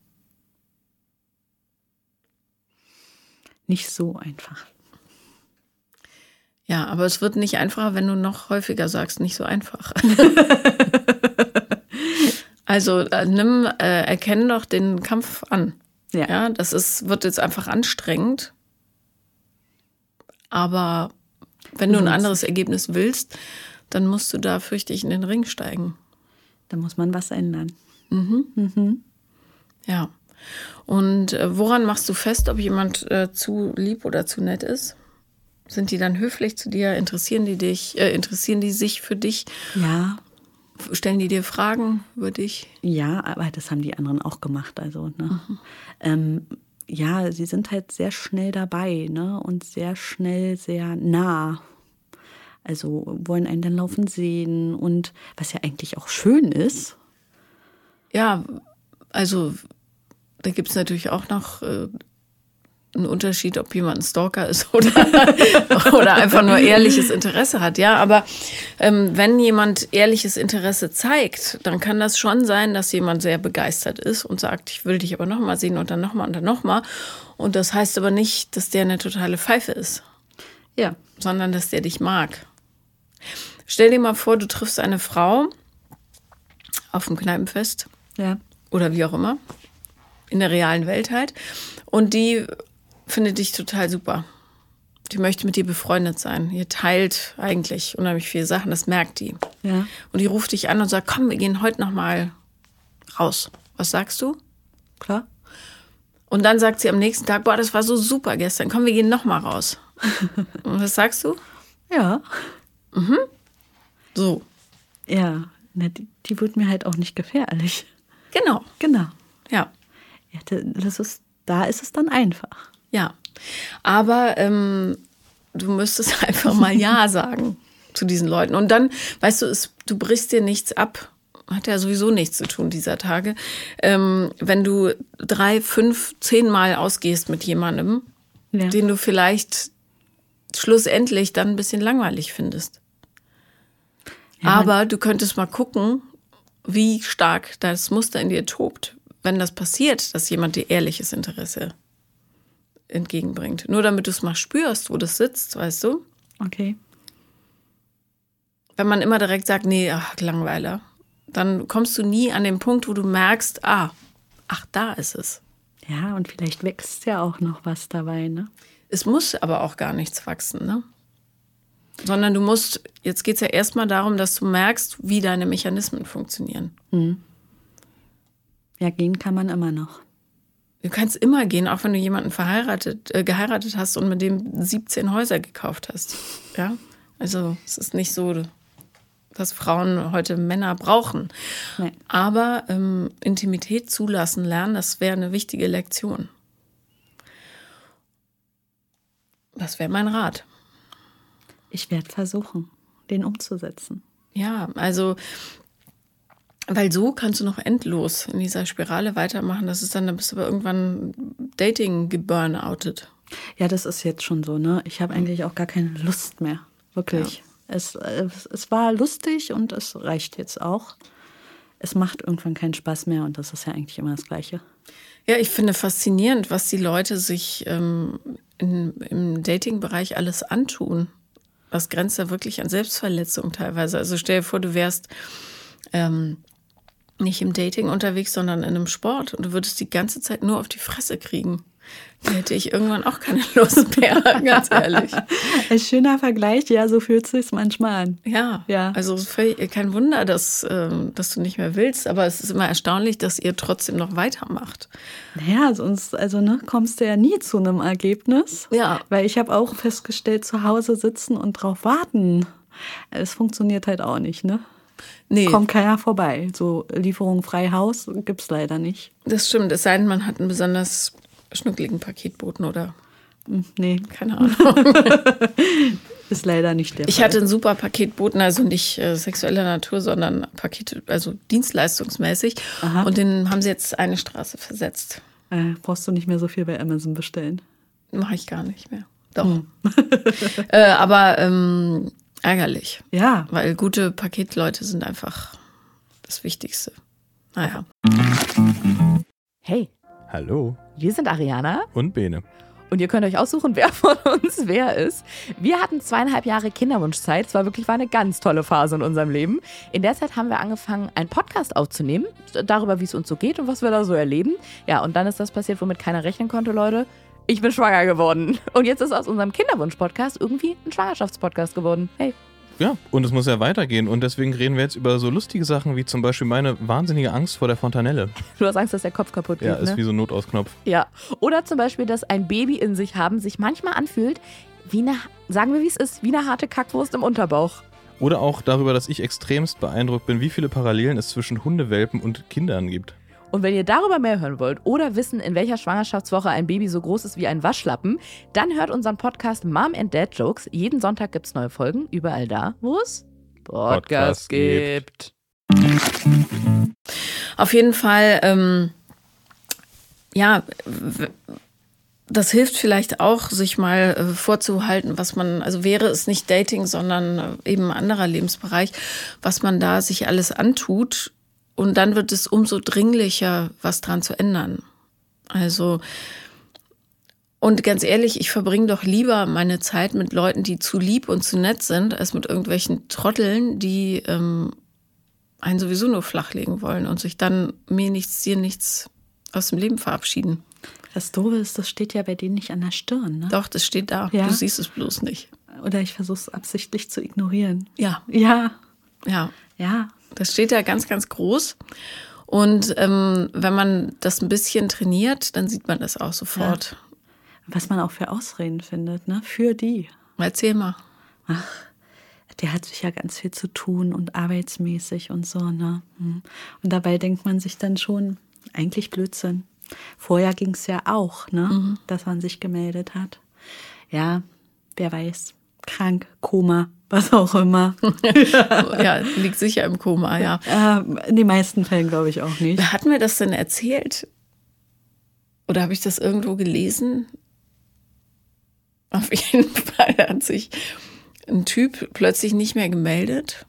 Nicht so einfach. Ja, aber es wird nicht einfacher, wenn du noch häufiger sagst, nicht so einfach. Also äh, nimm, äh, erkenn doch den Kampf an. Ja. Ja, das ist, wird jetzt einfach anstrengend. Aber wenn du ein anderes Ergebnis willst, dann musst du da fürchtig in den Ring steigen. Da muss man was ändern. Mhm. Mhm. Ja. Und äh, woran machst du fest, ob jemand äh, zu lieb oder zu nett ist? Sind die dann höflich zu dir? Interessieren die dich? Äh, interessieren die sich für dich? Ja. Stellen die dir Fragen über dich? Ja, aber das haben die anderen auch gemacht. Also, ne? Mhm. Ähm, ja, sie sind halt sehr schnell dabei, ne? Und sehr schnell, sehr nah. Also wollen einen dann laufen sehen. Und was ja eigentlich auch schön ist. Ja, also da gibt es natürlich auch noch äh, einen Unterschied, ob jemand ein Stalker ist oder, oder einfach nur ehrliches Interesse hat. Ja, aber ähm, wenn jemand ehrliches Interesse zeigt, dann kann das schon sein, dass jemand sehr begeistert ist und sagt, ich will dich aber noch mal sehen und dann noch mal und dann noch mal. Und das heißt aber nicht, dass der eine totale Pfeife ist. Ja. Sondern dass der dich mag. Stell dir mal vor, du triffst eine Frau auf dem Kneipenfest. Ja. Oder wie auch immer. In der realen Welt halt. Und die findet dich total super. Die möchte mit dir befreundet sein. Ihr teilt eigentlich unheimlich viele Sachen, das merkt die. Ja. Und die ruft dich an und sagt, komm, wir gehen heute noch mal raus. Was sagst du? Klar. Und dann sagt sie am nächsten Tag, boah, das war so super gestern, komm, wir gehen noch mal raus. Und was sagst du? Ja. Mhm. So. Ja, ne, die, die wird mir halt auch nicht gefährlich. Genau. Genau. Ja. Ja, das ist, da ist es dann einfach. Ja, aber ähm, du müsstest einfach mal Ja sagen zu diesen Leuten. Und dann, weißt du, es, du brichst dir nichts ab. Hat ja sowieso nichts zu tun dieser Tage. Ähm, wenn du drei, fünf, zehn Mal ausgehst mit jemandem, ja. den du vielleicht schlussendlich dann ein bisschen langweilig findest. Ja, aber du könntest mal gucken, wie stark das Muster in dir tobt, wenn das passiert, dass jemand dir ehrliches Interesse entgegenbringt. Nur damit du es mal spürst, wo das sitzt, weißt du? Okay. Wenn man immer direkt sagt, nee, ach, Langweiler, dann kommst du nie an den Punkt, wo du merkst, ah, ach, da ist es. Ja, und vielleicht wächst ja auch noch was dabei, ne? Es muss aber auch gar nichts wachsen, ne? Sondern du musst, jetzt geht es ja erstmal darum, dass du merkst, wie deine Mechanismen funktionieren. Mhm. Ja, gehen kann man immer noch. Du kannst immer gehen, auch wenn du jemanden verheiratet, äh, geheiratet hast und mit dem siebzehn Häuser gekauft hast. Ja? Also es ist nicht so, dass Frauen heute Männer brauchen. Nee. Aber ähm, Intimität zulassen lernen, das wäre eine wichtige Lektion. Das wäre mein Rat. Ich werde versuchen, den umzusetzen. Ja, also weil so kannst du noch endlos in dieser Spirale weitermachen. Das ist dann, dann bist du aber irgendwann Dating geburnoutet. Ja, das ist jetzt schon so, ne? Ich habe eigentlich auch gar keine Lust mehr. Wirklich. Ja. Es, es, es war lustig und es reicht jetzt auch. Es macht irgendwann keinen Spaß mehr und das ist ja eigentlich immer das Gleiche. Ja, ich finde faszinierend, was die Leute sich ähm, in, im Dating-Bereich alles antun. Das grenzt ja wirklich an Selbstverletzung teilweise. Also stell dir vor, du wärst ähm, nicht im Dating unterwegs, sondern in einem Sport und du würdest die ganze Zeit nur auf die Fresse kriegen. Da hätte ich irgendwann auch keine Lust mehr, ganz ehrlich. Ein schöner Vergleich, ja, so fühlt es sich manchmal an. Ja, ja. Also völlig, kein Wunder, dass, ähm, dass du nicht mehr willst, aber es ist immer erstaunlich, dass ihr trotzdem noch weitermacht. Naja, sonst also, ne, kommst du ja nie zu einem Ergebnis. Ja. Weil ich habe auch festgestellt, zu Hause sitzen und drauf warten, es funktioniert halt auch nicht, ne? Nee. kommt keiner vorbei. So Lieferung frei Haus gibt's leider nicht. Das stimmt, es sei denn, man hat einen besonders schnuckligen Paketboten oder Nee, keine Ahnung. ist leider nicht der Ich Fall. hatte einen super Paketboten, also nicht äh, sexueller Natur, sondern Paket, also dienstleistungsmäßig. Aha. Und den haben sie jetzt eine Straße versetzt. Äh, brauchst du nicht mehr so viel bei Amazon bestellen. Mache ich gar nicht mehr. Doch. äh, aber ähm, ärgerlich, Ja, weil gute Paketleute sind einfach das Wichtigste. Naja. Hey, Hallo wir sind Ariana und Bene. und ihr könnt euch aussuchen, wer von uns wer ist. Wir hatten zweieinhalb Jahre Kinderwunschzeit. Es war wirklich war eine ganz tolle Phase in unserem Leben. In der Zeit haben wir angefangen, einen Podcast aufzunehmen, darüber, wie es uns so geht und was wir da so erleben. Ja, und dann ist das passiert, womit keiner rechnen konnte, Leute. Ich bin schwanger geworden. Und jetzt ist aus unserem Kinderwunsch-Podcast irgendwie ein Schwangerschaftspodcast geworden. Hey. Ja, und es muss ja weitergehen und deswegen reden wir jetzt über so lustige Sachen wie zum Beispiel meine wahnsinnige Angst vor der Fontanelle. Du hast Angst, dass der Kopf kaputt geht, Ja, ist ne? wie so ein Notausknopf. Ja. Oder zum Beispiel, dass ein Baby in sich haben sich manchmal anfühlt, wie eine, sagen wir wie es ist, wie eine harte Kackwurst im Unterbauch. Oder auch darüber, dass ich extremst beeindruckt bin, wie viele Parallelen es zwischen Hundewelpen und Kindern gibt. Und wenn ihr darüber mehr hören wollt oder wissen, in welcher Schwangerschaftswoche ein Baby so groß ist wie ein Waschlappen, dann hört unseren Podcast Mom and Dad Jokes. Jeden Sonntag gibt's neue Folgen, überall da, wo es Podcasts Podcast gibt. Auf jeden Fall, ähm, ja, w- das hilft vielleicht auch, sich mal äh, vorzuhalten, was man, also wäre es nicht Dating, sondern äh, eben ein anderer Lebensbereich, was man da sich alles antut. Und dann wird es umso dringlicher, was dran zu ändern. Also, und ganz ehrlich, ich verbringe doch lieber meine Zeit mit Leuten, die zu lieb und zu nett sind, als mit irgendwelchen Trotteln, die ähm, einen sowieso nur flachlegen wollen und sich dann mir nichts, dir nichts aus dem Leben verabschieden. das Doofe ist, das steht ja bei denen nicht an der Stirn. Ne? Doch, das steht da. Ja. Du siehst es bloß nicht. Oder ich versuche es absichtlich zu ignorieren. Ja, Ja, ja. ja. Das steht da ganz, ganz groß. Und ähm, wenn man das ein bisschen trainiert, dann sieht man das auch sofort. Was man auch für Ausreden findet, ne? Für die. Erzähl mal. Der hat sicher ganz viel zu tun und arbeitsmäßig und so, ne? Hm. Und dabei denkt man sich dann schon, eigentlich Blödsinn. Vorher ging es ja auch, ne? Mhm. Dass man sich gemeldet hat. Ja, wer weiß. Krank, Koma, was auch immer. Ja, liegt sicher im Koma, ja. ähm, in den meisten Fällen glaube ich auch nicht. Wer hat mir das denn erzählt? Oder habe ich das irgendwo gelesen? Auf jeden Fall hat sich ein Typ plötzlich nicht mehr gemeldet.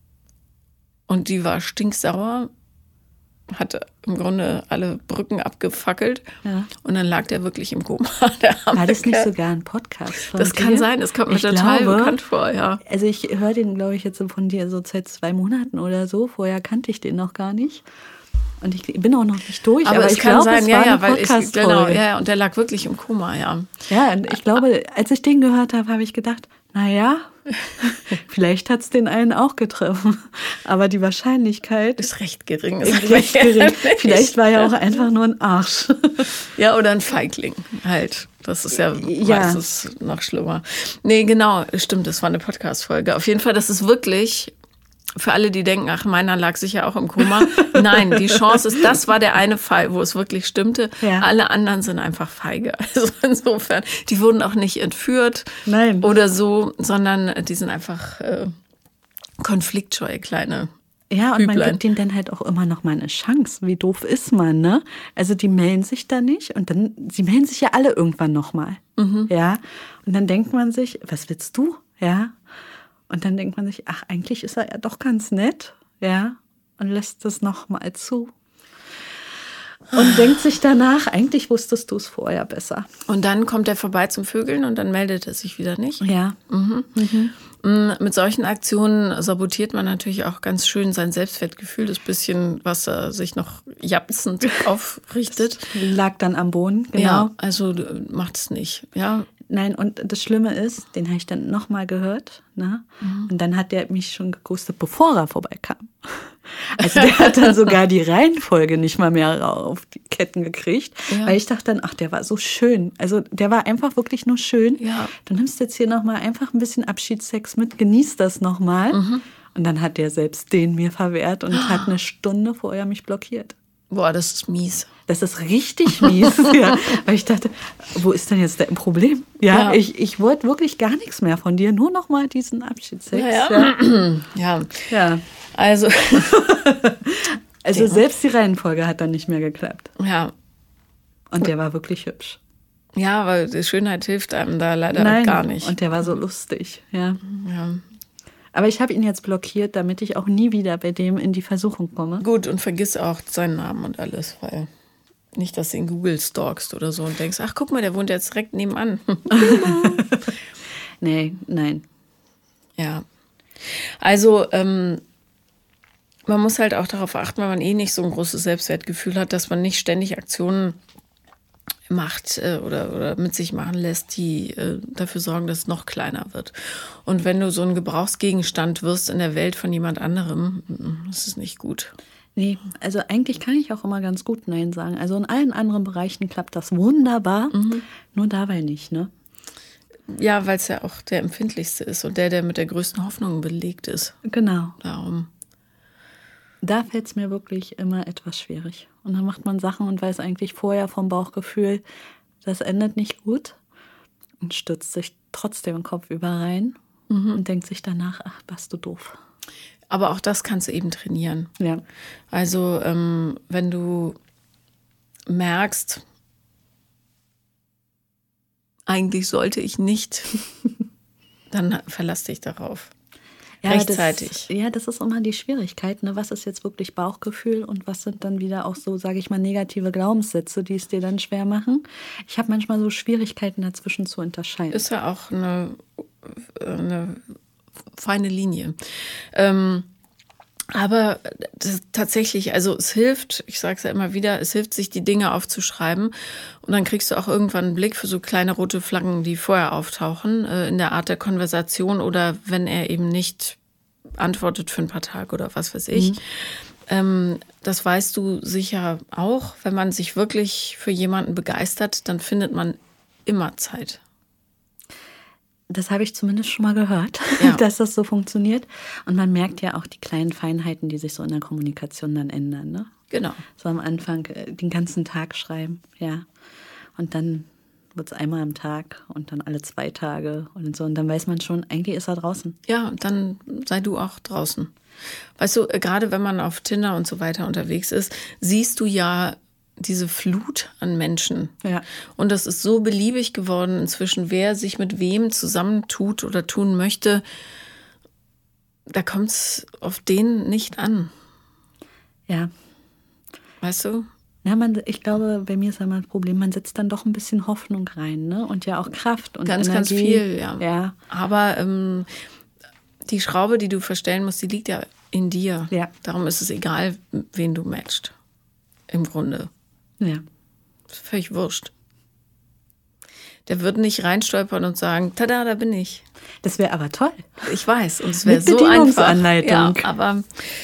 Und die war stinksauer. Hatte im Grunde alle Brücken abgefackelt. Ja. Und dann lag der wirklich im Koma. Der arme War das nicht Kerl. sogar ein Podcast von Das dir? kann sein, das kommt mir Ich total glaube, bekannt vor, ja. Also ich höre den, glaube ich, jetzt von dir so seit zwei Monaten oder so. Vorher kannte ich den noch gar nicht. Und ich bin auch noch nicht durch, aber, Aber, es ich kann glaube, sein, es ja, war ja, eine weil ich, genau, Podcast-Folge. ja, ja, und der lag wirklich im Koma, ja. Ja, und ich glaube, als ich den gehört habe, habe ich gedacht, naja, vielleicht hat es den einen auch getroffen. Aber die Wahrscheinlichkeit Ist recht gering. ist recht gering. Vielleicht war er auch einfach nur ein Arsch. Ja, oder ein Feigling halt. Das ist ja, Ja. meistens noch schlimmer. Nee, genau, stimmt, das war eine Podcast-Folge. Auf jeden Fall, das ist wirklich, für alle, die denken, ach, meiner lag sicher auch im Koma. Nein, die Chance ist, das war der eine Fall, wo es wirklich stimmte. Ja. Alle anderen sind einfach feige. Also insofern, die wurden auch nicht entführt Nein. oder so, sondern die sind einfach äh, konfliktscheue kleine. Ja, und man Hüblein. gibt denen dann halt auch immer noch mal eine Chance. Wie doof ist man, ne? Also die melden sich da nicht und dann, sie melden sich ja alle irgendwann noch mal. Ja, und dann denkt man sich, was willst du? Ja, und dann denkt man sich, ach, eigentlich ist er ja doch ganz nett. Ja, und lässt das noch mal zu. Und denkt sich danach, eigentlich wusstest du es vorher besser. Und dann kommt er vorbei zum Vögeln und dann meldet er sich wieder nicht. Ja, Mit solchen Aktionen sabotiert man natürlich auch ganz schön sein Selbstwertgefühl, das bisschen, was er sich noch japsend aufrichtet. lag dann am Boden, genau. Ja, also du- macht es nicht. Ja, Nein, und das Schlimme ist, den habe ich dann nochmal gehört. Ne? Und dann hat der mich schon geghostet, bevor er vorbeikam. Also der hat dann sogar die Reihenfolge nicht mal mehr auf die Ketten gekriegt. Ja. Weil ich dachte dann, ach, der war so schön. Also der war einfach wirklich nur schön. Ja. Du nimmst jetzt hier nochmal einfach ein bisschen Abschiedssex mit, genießt das nochmal. Und dann hat der selbst den mir verwehrt und hat eine Stunde vorher mich blockiert. Boah, das ist mies. Das ist richtig mies, ja. Weil ich dachte, wo ist denn jetzt dein Problem? Ja, Ja. ich, ich wollte wirklich gar nichts mehr von dir, nur noch mal diesen Abschiedssex. Ja, Ja. ja. ja. ja. Also, Also selbst die Reihenfolge hat dann nicht mehr geklappt. ja. Und der war wirklich hübsch. Ja, weil die Schönheit hilft einem da leider Nein, gar nicht. und der war so lustig, ja. Ja. Aber ich habe ihn jetzt blockiert, damit ich auch nie wieder bei dem in die Versuchung komme. Gut, und vergiss auch seinen Namen und alles, weil nicht, dass du in Google stalkst oder so und denkst, ach, guck mal, der wohnt jetzt direkt nebenan. Nee, nein. Ja. Also, ähm, man muss halt auch darauf achten, wenn man eh nicht so ein großes Selbstwertgefühl hat, dass man nicht ständig Aktionen macht äh, oder, oder mit sich machen lässt, die äh, dafür sorgen, dass es noch kleiner wird. Und wenn du so ein Gebrauchsgegenstand wirst in der Welt von jemand anderem, mm, ist es nicht gut. Nee, also eigentlich kann ich auch immer ganz gut Nein sagen. Also in allen anderen Bereichen klappt das wunderbar, nur dabei nicht, ne? Ja, weil es ja auch der empfindlichste ist und der, der mit der größten Hoffnung belegt ist. Genau. Darum. Da fällt es mir wirklich immer etwas schwierig. Und dann macht man Sachen und weiß eigentlich vorher vom Bauchgefühl, das endet nicht gut und stürzt sich trotzdem den Kopf über rein und denkt sich danach, ach, warst du doof. Aber auch das kannst du eben trainieren. Ja. Also ähm, wenn du merkst, eigentlich sollte ich nicht, dann verlass dich darauf. Ja, Rechtzeitig. Das, ja, das ist immer die Schwierigkeit. Ne? Was ist jetzt wirklich Bauchgefühl und was sind dann wieder auch so, sage ich mal, negative Glaubenssätze, die es dir dann schwer machen? Ich habe manchmal so Schwierigkeiten dazwischen zu unterscheiden. Ist ja auch eine, eine feine Linie. Ähm, aber das, tatsächlich, also es hilft, ich sage es ja immer wieder, es hilft, sich die Dinge aufzuschreiben. Und dann kriegst du auch irgendwann einen Blick für so kleine rote Flaggen, die vorher auftauchen, äh, in der Art der Konversation oder wenn er eben nicht antwortet für ein paar Tage oder was weiß ich. Mhm. Ähm, das weißt du sicher auch. Wenn man sich wirklich für jemanden begeistert, dann findet man immer Zeit. Das habe ich zumindest schon mal gehört, ja. dass das so funktioniert. Und man merkt ja auch die kleinen Feinheiten, die sich so in der Kommunikation dann ändern. Ne? Genau. So am Anfang äh, den ganzen Tag schreiben, ja. Und dann wird es einmal am Tag und dann alle zwei Tage und so. Und dann weiß man schon, eigentlich ist er draußen. Ja, dann sei du auch draußen. Weißt du, gerade wenn man auf Tinder und so weiter unterwegs ist, siehst du ja diese Flut an Menschen. Ja. Und das ist so beliebig geworden inzwischen, wer sich mit wem zusammentut oder tun möchte, da kommt es auf den nicht an. Ja. Weißt du? Ja, man, ich glaube, bei mir ist einmal das Problem, man setzt dann doch ein bisschen Hoffnung rein, ne? Und ja auch Kraft und ganz, Energie. ganz viel, ja. ja. Aber ähm, die Schraube, die du verstellen musst, die liegt ja in dir. Ja. Darum ist es egal, wen du matchst. Im Grunde. Ja. Das ist völlig wurscht. Der wird nicht reinstolpern und sagen, tada, da bin ich. Das wäre aber toll. Ich weiß, und es wäre Mit so einfach. Bedienungsanleitung. Ja, aber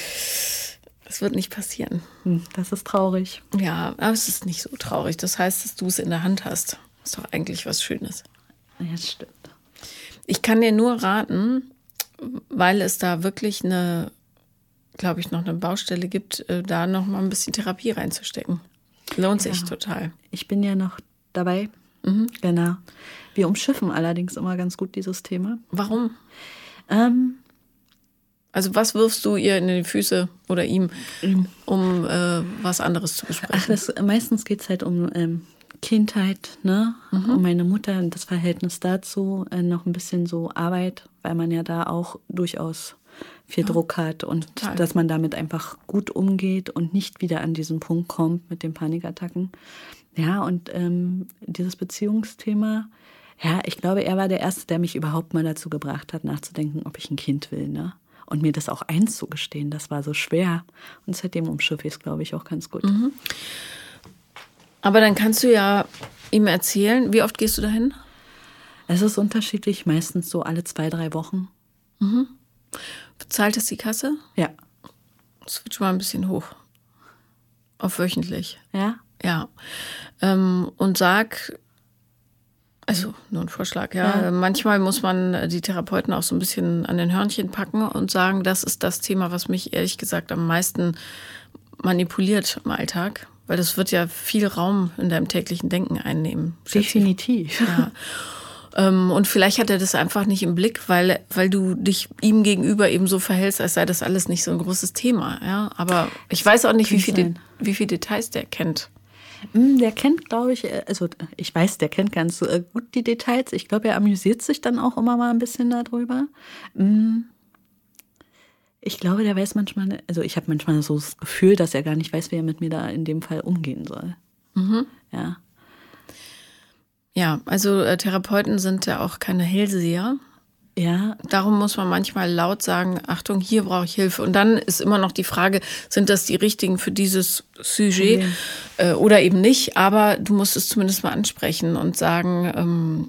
das wird nicht passieren. Das ist traurig. Ja, aber es ist nicht so traurig. Das heißt, dass du es in der Hand hast. Das ist doch eigentlich was Schönes. Ja, das stimmt. Ich kann dir nur raten, weil es da wirklich eine, glaube ich, noch eine Baustelle gibt, da noch mal ein bisschen Therapie reinzustecken. Lohnt sich ja. total. Ich bin ja noch dabei. Mhm. Genau. Wir umschiffen allerdings immer ganz gut dieses Thema. Warum? Ähm, also was wirfst du ihr in die Füße oder ihm, um äh, was anderes zu besprechen? Ach, das, meistens geht es halt um ähm, Kindheit, ne? Mhm. Um meine Mutter und das Verhältnis dazu. Äh, noch ein bisschen so Arbeit, weil man ja da auch durchaus viel ja. Druck hat und total. Dass man damit einfach gut umgeht und nicht wieder an diesen Punkt kommt mit den Panikattacken. Ja, und ähm, dieses Beziehungsthema, ja, ich glaube, er war der Erste, der mich überhaupt mal dazu gebracht hat, nachzudenken, ob ich ein Kind will, ne? Und mir das auch einzugestehen, das war so schwer. Und seitdem umschiffe ich es, glaube ich, auch ganz gut. Mhm. Aber dann kannst du ja ihm erzählen, wie oft gehst du dahin? Es ist unterschiedlich, meistens so alle zwei, drei Wochen. Mhm. Bezahlt es die Kasse? Ja. Das wird schon mal ein bisschen hoch. Auf wöchentlich. Ja? Ja. Ähm, und sag, Also nur ein Vorschlag, ja. ja. Manchmal muss man die Therapeuten auch so ein bisschen an den Hörnchen packen und sagen, das ist das Thema, was mich ehrlich gesagt am meisten manipuliert im Alltag. Weil das wird ja viel Raum in deinem täglichen Denken einnehmen. Definitiv. Ja. Und vielleicht hat er das einfach nicht im Blick, weil, weil du dich ihm gegenüber eben so verhältst, als sei das alles nicht so ein großes Thema. Ja? Aber ich weiß auch nicht, wie viele, wie viele Details der kennt. Der kennt, glaube ich, also ich weiß, der kennt ganz gut die Details. Ich glaube, er amüsiert sich dann auch immer mal ein bisschen darüber. Ich glaube, der weiß manchmal, also ich habe manchmal so das Gefühl, dass er gar nicht weiß, wie er mit mir da in dem Fall umgehen soll. Mhm. Ja. Ja, also äh, Therapeuten sind ja auch keine Hellseher. Ja. Darum muss man manchmal laut sagen, Achtung, hier brauche ich Hilfe. Und dann ist immer noch die Frage, sind das die richtigen für dieses Sujet okay. äh, oder eben nicht. Aber du musst es zumindest mal ansprechen und sagen, ähm,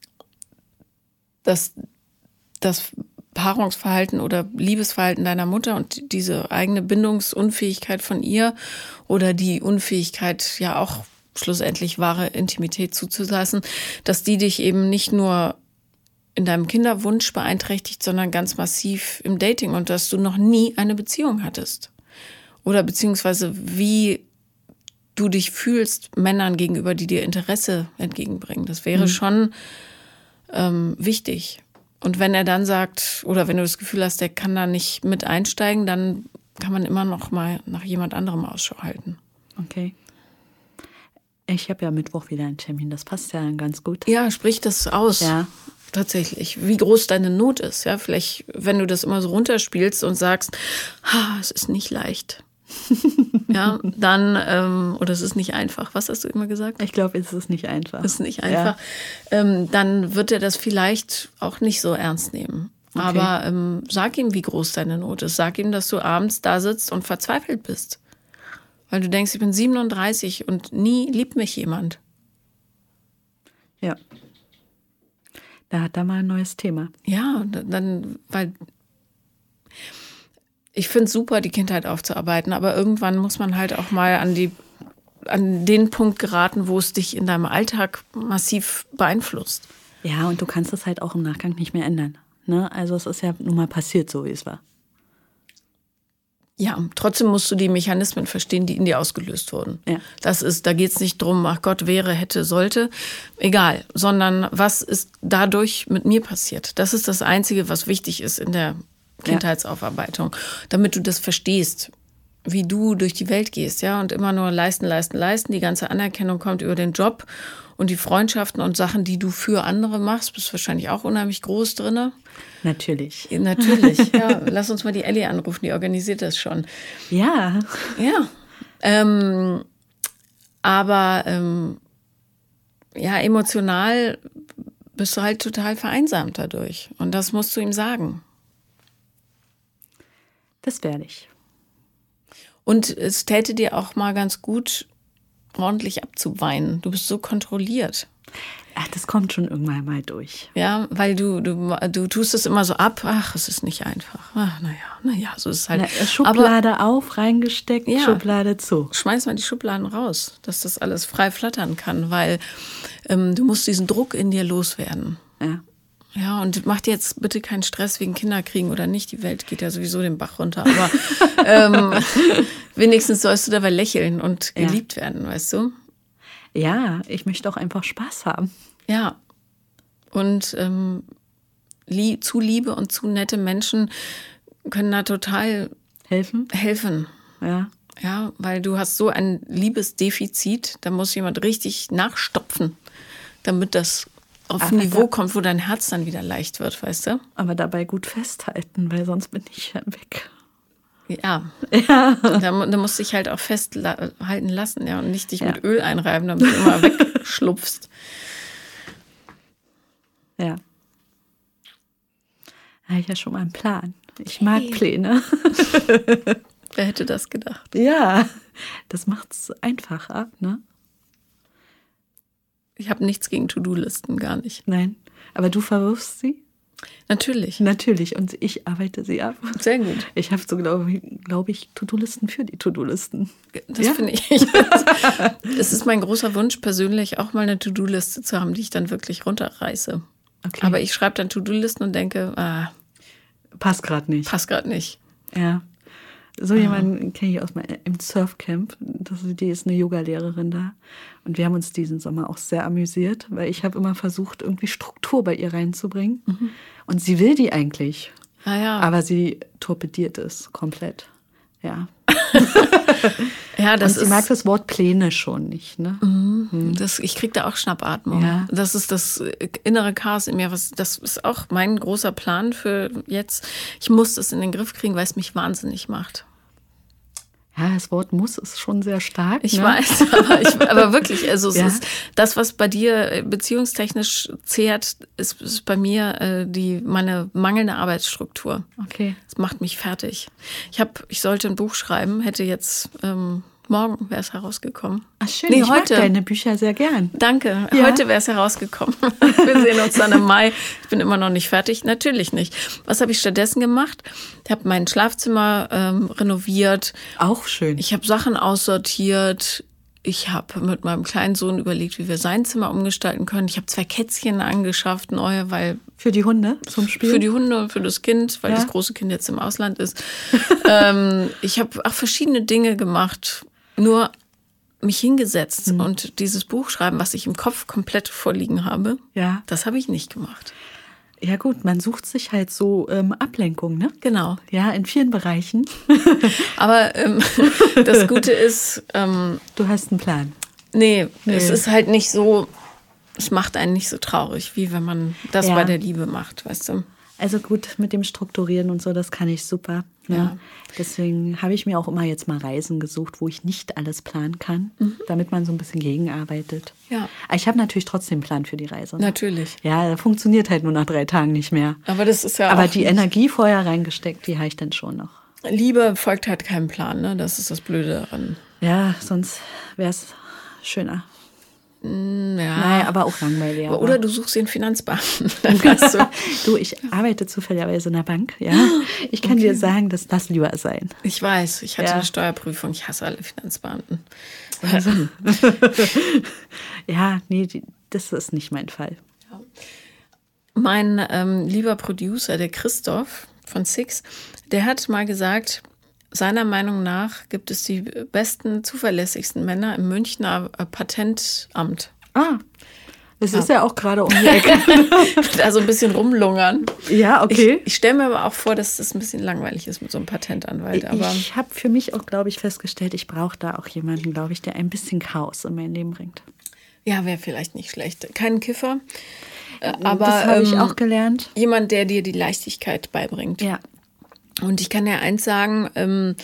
dass das Paarungsverhalten oder Liebesverhalten deiner Mutter und diese eigene Bindungsunfähigkeit von ihr oder die Unfähigkeit ja auch schlussendlich wahre Intimität zuzulassen, dass die dich eben nicht nur in deinem Kinderwunsch beeinträchtigt, sondern ganz massiv im Dating und dass du noch nie eine Beziehung hattest. Oder beziehungsweise wie du dich fühlst Männern gegenüber, die dir Interesse entgegenbringen. Das wäre mhm. schon ähm, wichtig. Und wenn er dann sagt, oder wenn du das Gefühl hast, der kann da nicht mit einsteigen, dann kann man immer noch mal nach jemand anderem Ausschau halten. Okay. Ich habe ja Mittwoch wieder einen Termin, das passt ja dann ganz gut. Ja, sprich das aus. Ja. Tatsächlich, wie groß deine Not ist. Ja, vielleicht, wenn du das immer so runterspielst und sagst, ha, es ist nicht leicht. ja, dann, ähm, oder es ist nicht einfach. Was hast du immer gesagt? Ich glaube, es ist nicht einfach. Es ist nicht einfach. Ja. Ähm, dann wird er das vielleicht auch nicht so ernst nehmen. Okay. Aber ähm, sag ihm, wie groß deine Not ist. Sag ihm, dass du abends da sitzt und verzweifelt bist. Weil du denkst, ich bin siebenunddreißig und nie liebt mich jemand. Ja. Da hat er mal ein neues Thema. Ja, dann, weil ich finde es super, die Kindheit aufzuarbeiten, aber irgendwann muss man halt auch mal an die, an den Punkt geraten, wo es dich in deinem Alltag massiv beeinflusst. Ja, und du kannst es halt auch im Nachgang nicht mehr ändern. Ne? Also es ist ja nun mal passiert, so wie es war. Ja, trotzdem musst du die Mechanismen verstehen, die in dir ausgelöst wurden. Ja. Das ist, da geht es nicht drum, ach Gott, wäre, hätte, sollte, egal, sondern was ist dadurch mit mir passiert? Das ist das Einzige, was wichtig ist in der Kindheitsaufarbeitung, damit du das verstehst, wie du durch die Welt gehst, ja, und immer nur leisten, leisten, leisten. Die ganze Anerkennung kommt über den Job und die Freundschaften und Sachen, die du für andere machst, bist wahrscheinlich auch unheimlich groß drin. Natürlich. Natürlich, ja. Lass uns mal die Ellie anrufen, die organisiert das schon. Ja. Ja. Ähm, aber ähm, ja, emotional bist du halt total vereinsamt dadurch. Und das musst du ihm sagen. Das werde ich. Und es täte dir auch mal ganz gut, ordentlich abzuweinen. Du bist so kontrolliert. Ach, das kommt schon irgendwann mal durch. Ja, weil du, du, du tust es immer so ab. Ach, es ist nicht einfach. Ach, naja, naja, so ist es halt. Na, Schublade aber, auf, reingesteckt, ja, Schublade zu. Schmeiß mal die Schubladen raus, dass das alles frei flattern kann, weil ähm, du musst diesen Druck in dir loswerden. Ja. Ja, und mach dir jetzt bitte keinen Stress wegen Kinderkriegen oder nicht. Die Welt geht ja sowieso den Bach runter. Aber ähm, wenigstens sollst du dabei lächeln und geliebt ja. werden, weißt du? Ja, ich möchte auch einfach Spaß haben. Ja. Und ähm, lie- zu liebe und zu nette Menschen können da total helfen. helfen. Ja. Ja, weil du hast so ein Liebesdefizit, da muss jemand richtig nachstopfen, damit das auf ein Niveau kommt, wo dein Herz dann wieder leicht wird, weißt du? Aber dabei gut festhalten, weil sonst bin ich weg. Ja, ja. Da, da musst du dich halt auch festhalten lassen, ja, und nicht dich ja. mit Öl einreiben, damit du immer wegschlupfst. Ja. Da habe ich ja schon mal einen Plan. Ich mag hey. Pläne. Wer hätte das gedacht? Ja, das macht's einfacher, ne? Ich habe nichts gegen To-Do-Listen, gar nicht. Nein, aber du verwirfst sie? Natürlich. Natürlich. Und ich arbeite sie ab. Sehr gut. Ich habe so, glaube ich, glaub ich, To-Do-Listen für die To-Do-Listen. Das Ja? finde ich. Es ist mein großer Wunsch, persönlich auch mal eine To-Do-Liste zu haben, die ich dann wirklich runterreiße. Okay. Aber ich schreibe dann To-Do-Listen und denke, ah, Passt gerade nicht. passt gerade nicht. Ja. So jemanden kenne ich aus meinem im Surfcamp. Das, die ist eine Yogalehrerin da. Und wir haben uns diesen Sommer auch sehr amüsiert, weil ich habe immer versucht, irgendwie Struktur bei ihr reinzubringen. Mhm. Und sie will die eigentlich. Ah, ja. Aber sie torpediert es komplett. Ja. Ja, das Und sie ist, mag das Wort Pläne schon nicht. Ne? Mhm. Das, ich kriege da auch Schnappatmung. Ja. Das ist das innere Chaos in mir. Was, das ist auch mein großer Plan für jetzt. Ich muss das in den Griff kriegen, weil es mich wahnsinnig macht. Ja, das Wort muss ist schon sehr stark. Ich ne? weiß, aber, ich, aber wirklich, also es Ja. ist das, was bei dir beziehungstechnisch zehrt, ist, ist bei mir äh, die meine mangelnde Arbeitsstruktur. Okay. Das macht mich fertig. Ich habe, ich sollte ein Buch schreiben, hätte jetzt ähm, morgen wäre es herausgekommen. Ach schön, Nee, ich mag heute. deine Bücher sehr gern. Danke. Ja. Heute wäre es herausgekommen. Wir sehen uns dann im Mai. Ich bin immer noch nicht fertig. Natürlich nicht. Was habe ich stattdessen gemacht? Ich habe mein Schlafzimmer ähm, renoviert. Auch schön. Ich habe Sachen aussortiert. Ich habe mit meinem kleinen Sohn überlegt, wie wir sein Zimmer umgestalten können. Ich habe zwei Kätzchen angeschafft, neue, weil Für die Hunde zum Spiel? für die Hunde und für das Kind, weil Ja. das große Kind jetzt im Ausland ist. ähm, ich habe auch verschiedene Dinge gemacht. Nur mich hingesetzt Mhm. und dieses Buch schreiben, was ich im Kopf komplett vorliegen habe, Ja. das habe ich nicht gemacht. Ja gut, man sucht sich halt so ähm, Ablenkung, ne? Genau. Ja, in vielen Bereichen. Aber ähm, das Gute ist, ähm, Du hast einen Plan. nee, Nee. es ist halt nicht so, es macht einen nicht so traurig, wie wenn man das Ja. bei der Liebe macht, weißt du? Also gut, mit dem Strukturieren und so, das kann ich super. Ne? Ja. Deswegen habe ich mir auch immer jetzt mal Reisen gesucht, wo ich nicht alles planen kann, damit man so ein bisschen gegenarbeitet. Ja. Aber ich habe natürlich trotzdem einen Plan für die Reise. Ne? Natürlich. Ja, funktioniert halt nur nach drei Tagen nicht mehr. Aber das ist ja Aber auch die Energie vorher reingesteckt, die habe ich dann schon noch. Liebe folgt halt keinem Plan, ne? Das ist das Blöde daran. Ja, sonst wäre es schöner. Ja. Naja, aber auch langweiliger. Aber Oder du suchst den Finanzbeamten. Dann weißt du, Du, ich arbeite zufälligerweise in der Bank, ja. Ich kann dir sagen, dass das lieber sein. ich weiß, ich hatte Ja. eine Steuerprüfung. Ich hasse alle Finanzbeamten. Ja, nee, die, das ist nicht mein Fall. Mein ähm, lieber Producer, der Christoph von Six, der hat mal gesagt, seiner Meinung nach gibt es die besten, zuverlässigsten Männer im Münchner äh, Patentamt. Ah, das ist ja auch gerade um die Ecke. Da so ein bisschen rumlungern. Ja, okay. Ich, ich stelle mir aber auch vor, dass das ein bisschen langweilig ist mit so einem Patentanwalt. Aber Ich habe für mich auch, glaube ich, festgestellt, ich brauche da auch jemanden, glaube ich, der ein bisschen Chaos in mein Leben bringt. ja, wäre vielleicht nicht schlecht. Kein Kiffer, äh, aber das habe ich ähm, auch gelernt. jemand, der dir die Leichtigkeit beibringt. Ja. Und ich kann dir eins sagen, ähm,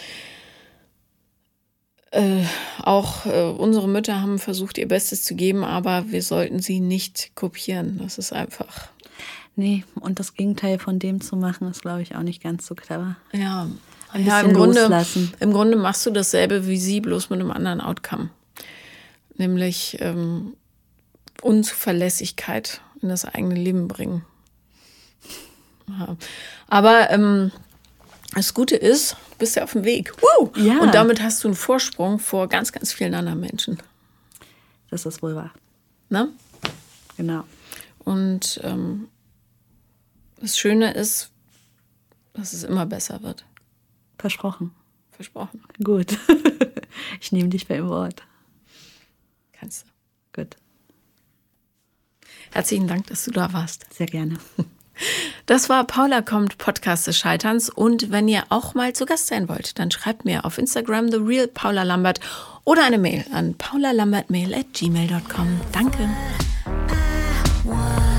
äh, auch äh, unsere Mütter haben versucht, ihr Bestes zu geben, aber wir sollten sie nicht kopieren. Das ist einfach, Nee, und das Gegenteil von dem zu machen, ist, glaube ich, auch nicht ganz so clever. ja, Ein ja bisschen im, Grunde, loslassen. im Grunde machst du dasselbe wie sie, bloß mit einem anderen Outcome. Nämlich ähm, Unzuverlässigkeit in das eigene Leben bringen. Ja. Aber ähm, das Gute ist, du bist ja auf dem Weg. Woo! Ja. Und damit hast du einen Vorsprung vor ganz, ganz vielen anderen Menschen. Das ist wohl wahr. Ne? Genau. Und ähm, das Schöne ist, dass es immer besser wird. Versprochen. Versprochen. Gut. Ich nehme dich beim Wort. Kannst du. Gut. Herzlichen Dank, dass du da warst. Sehr gerne. Das war Paula kommt, Podcast des Scheiterns. Und wenn ihr auch mal zu Gast sein wollt, dann schreibt mir auf Instagram The Real Paula Lambert oder eine Mail an paulalambertmail at gmail dot com. Danke. One.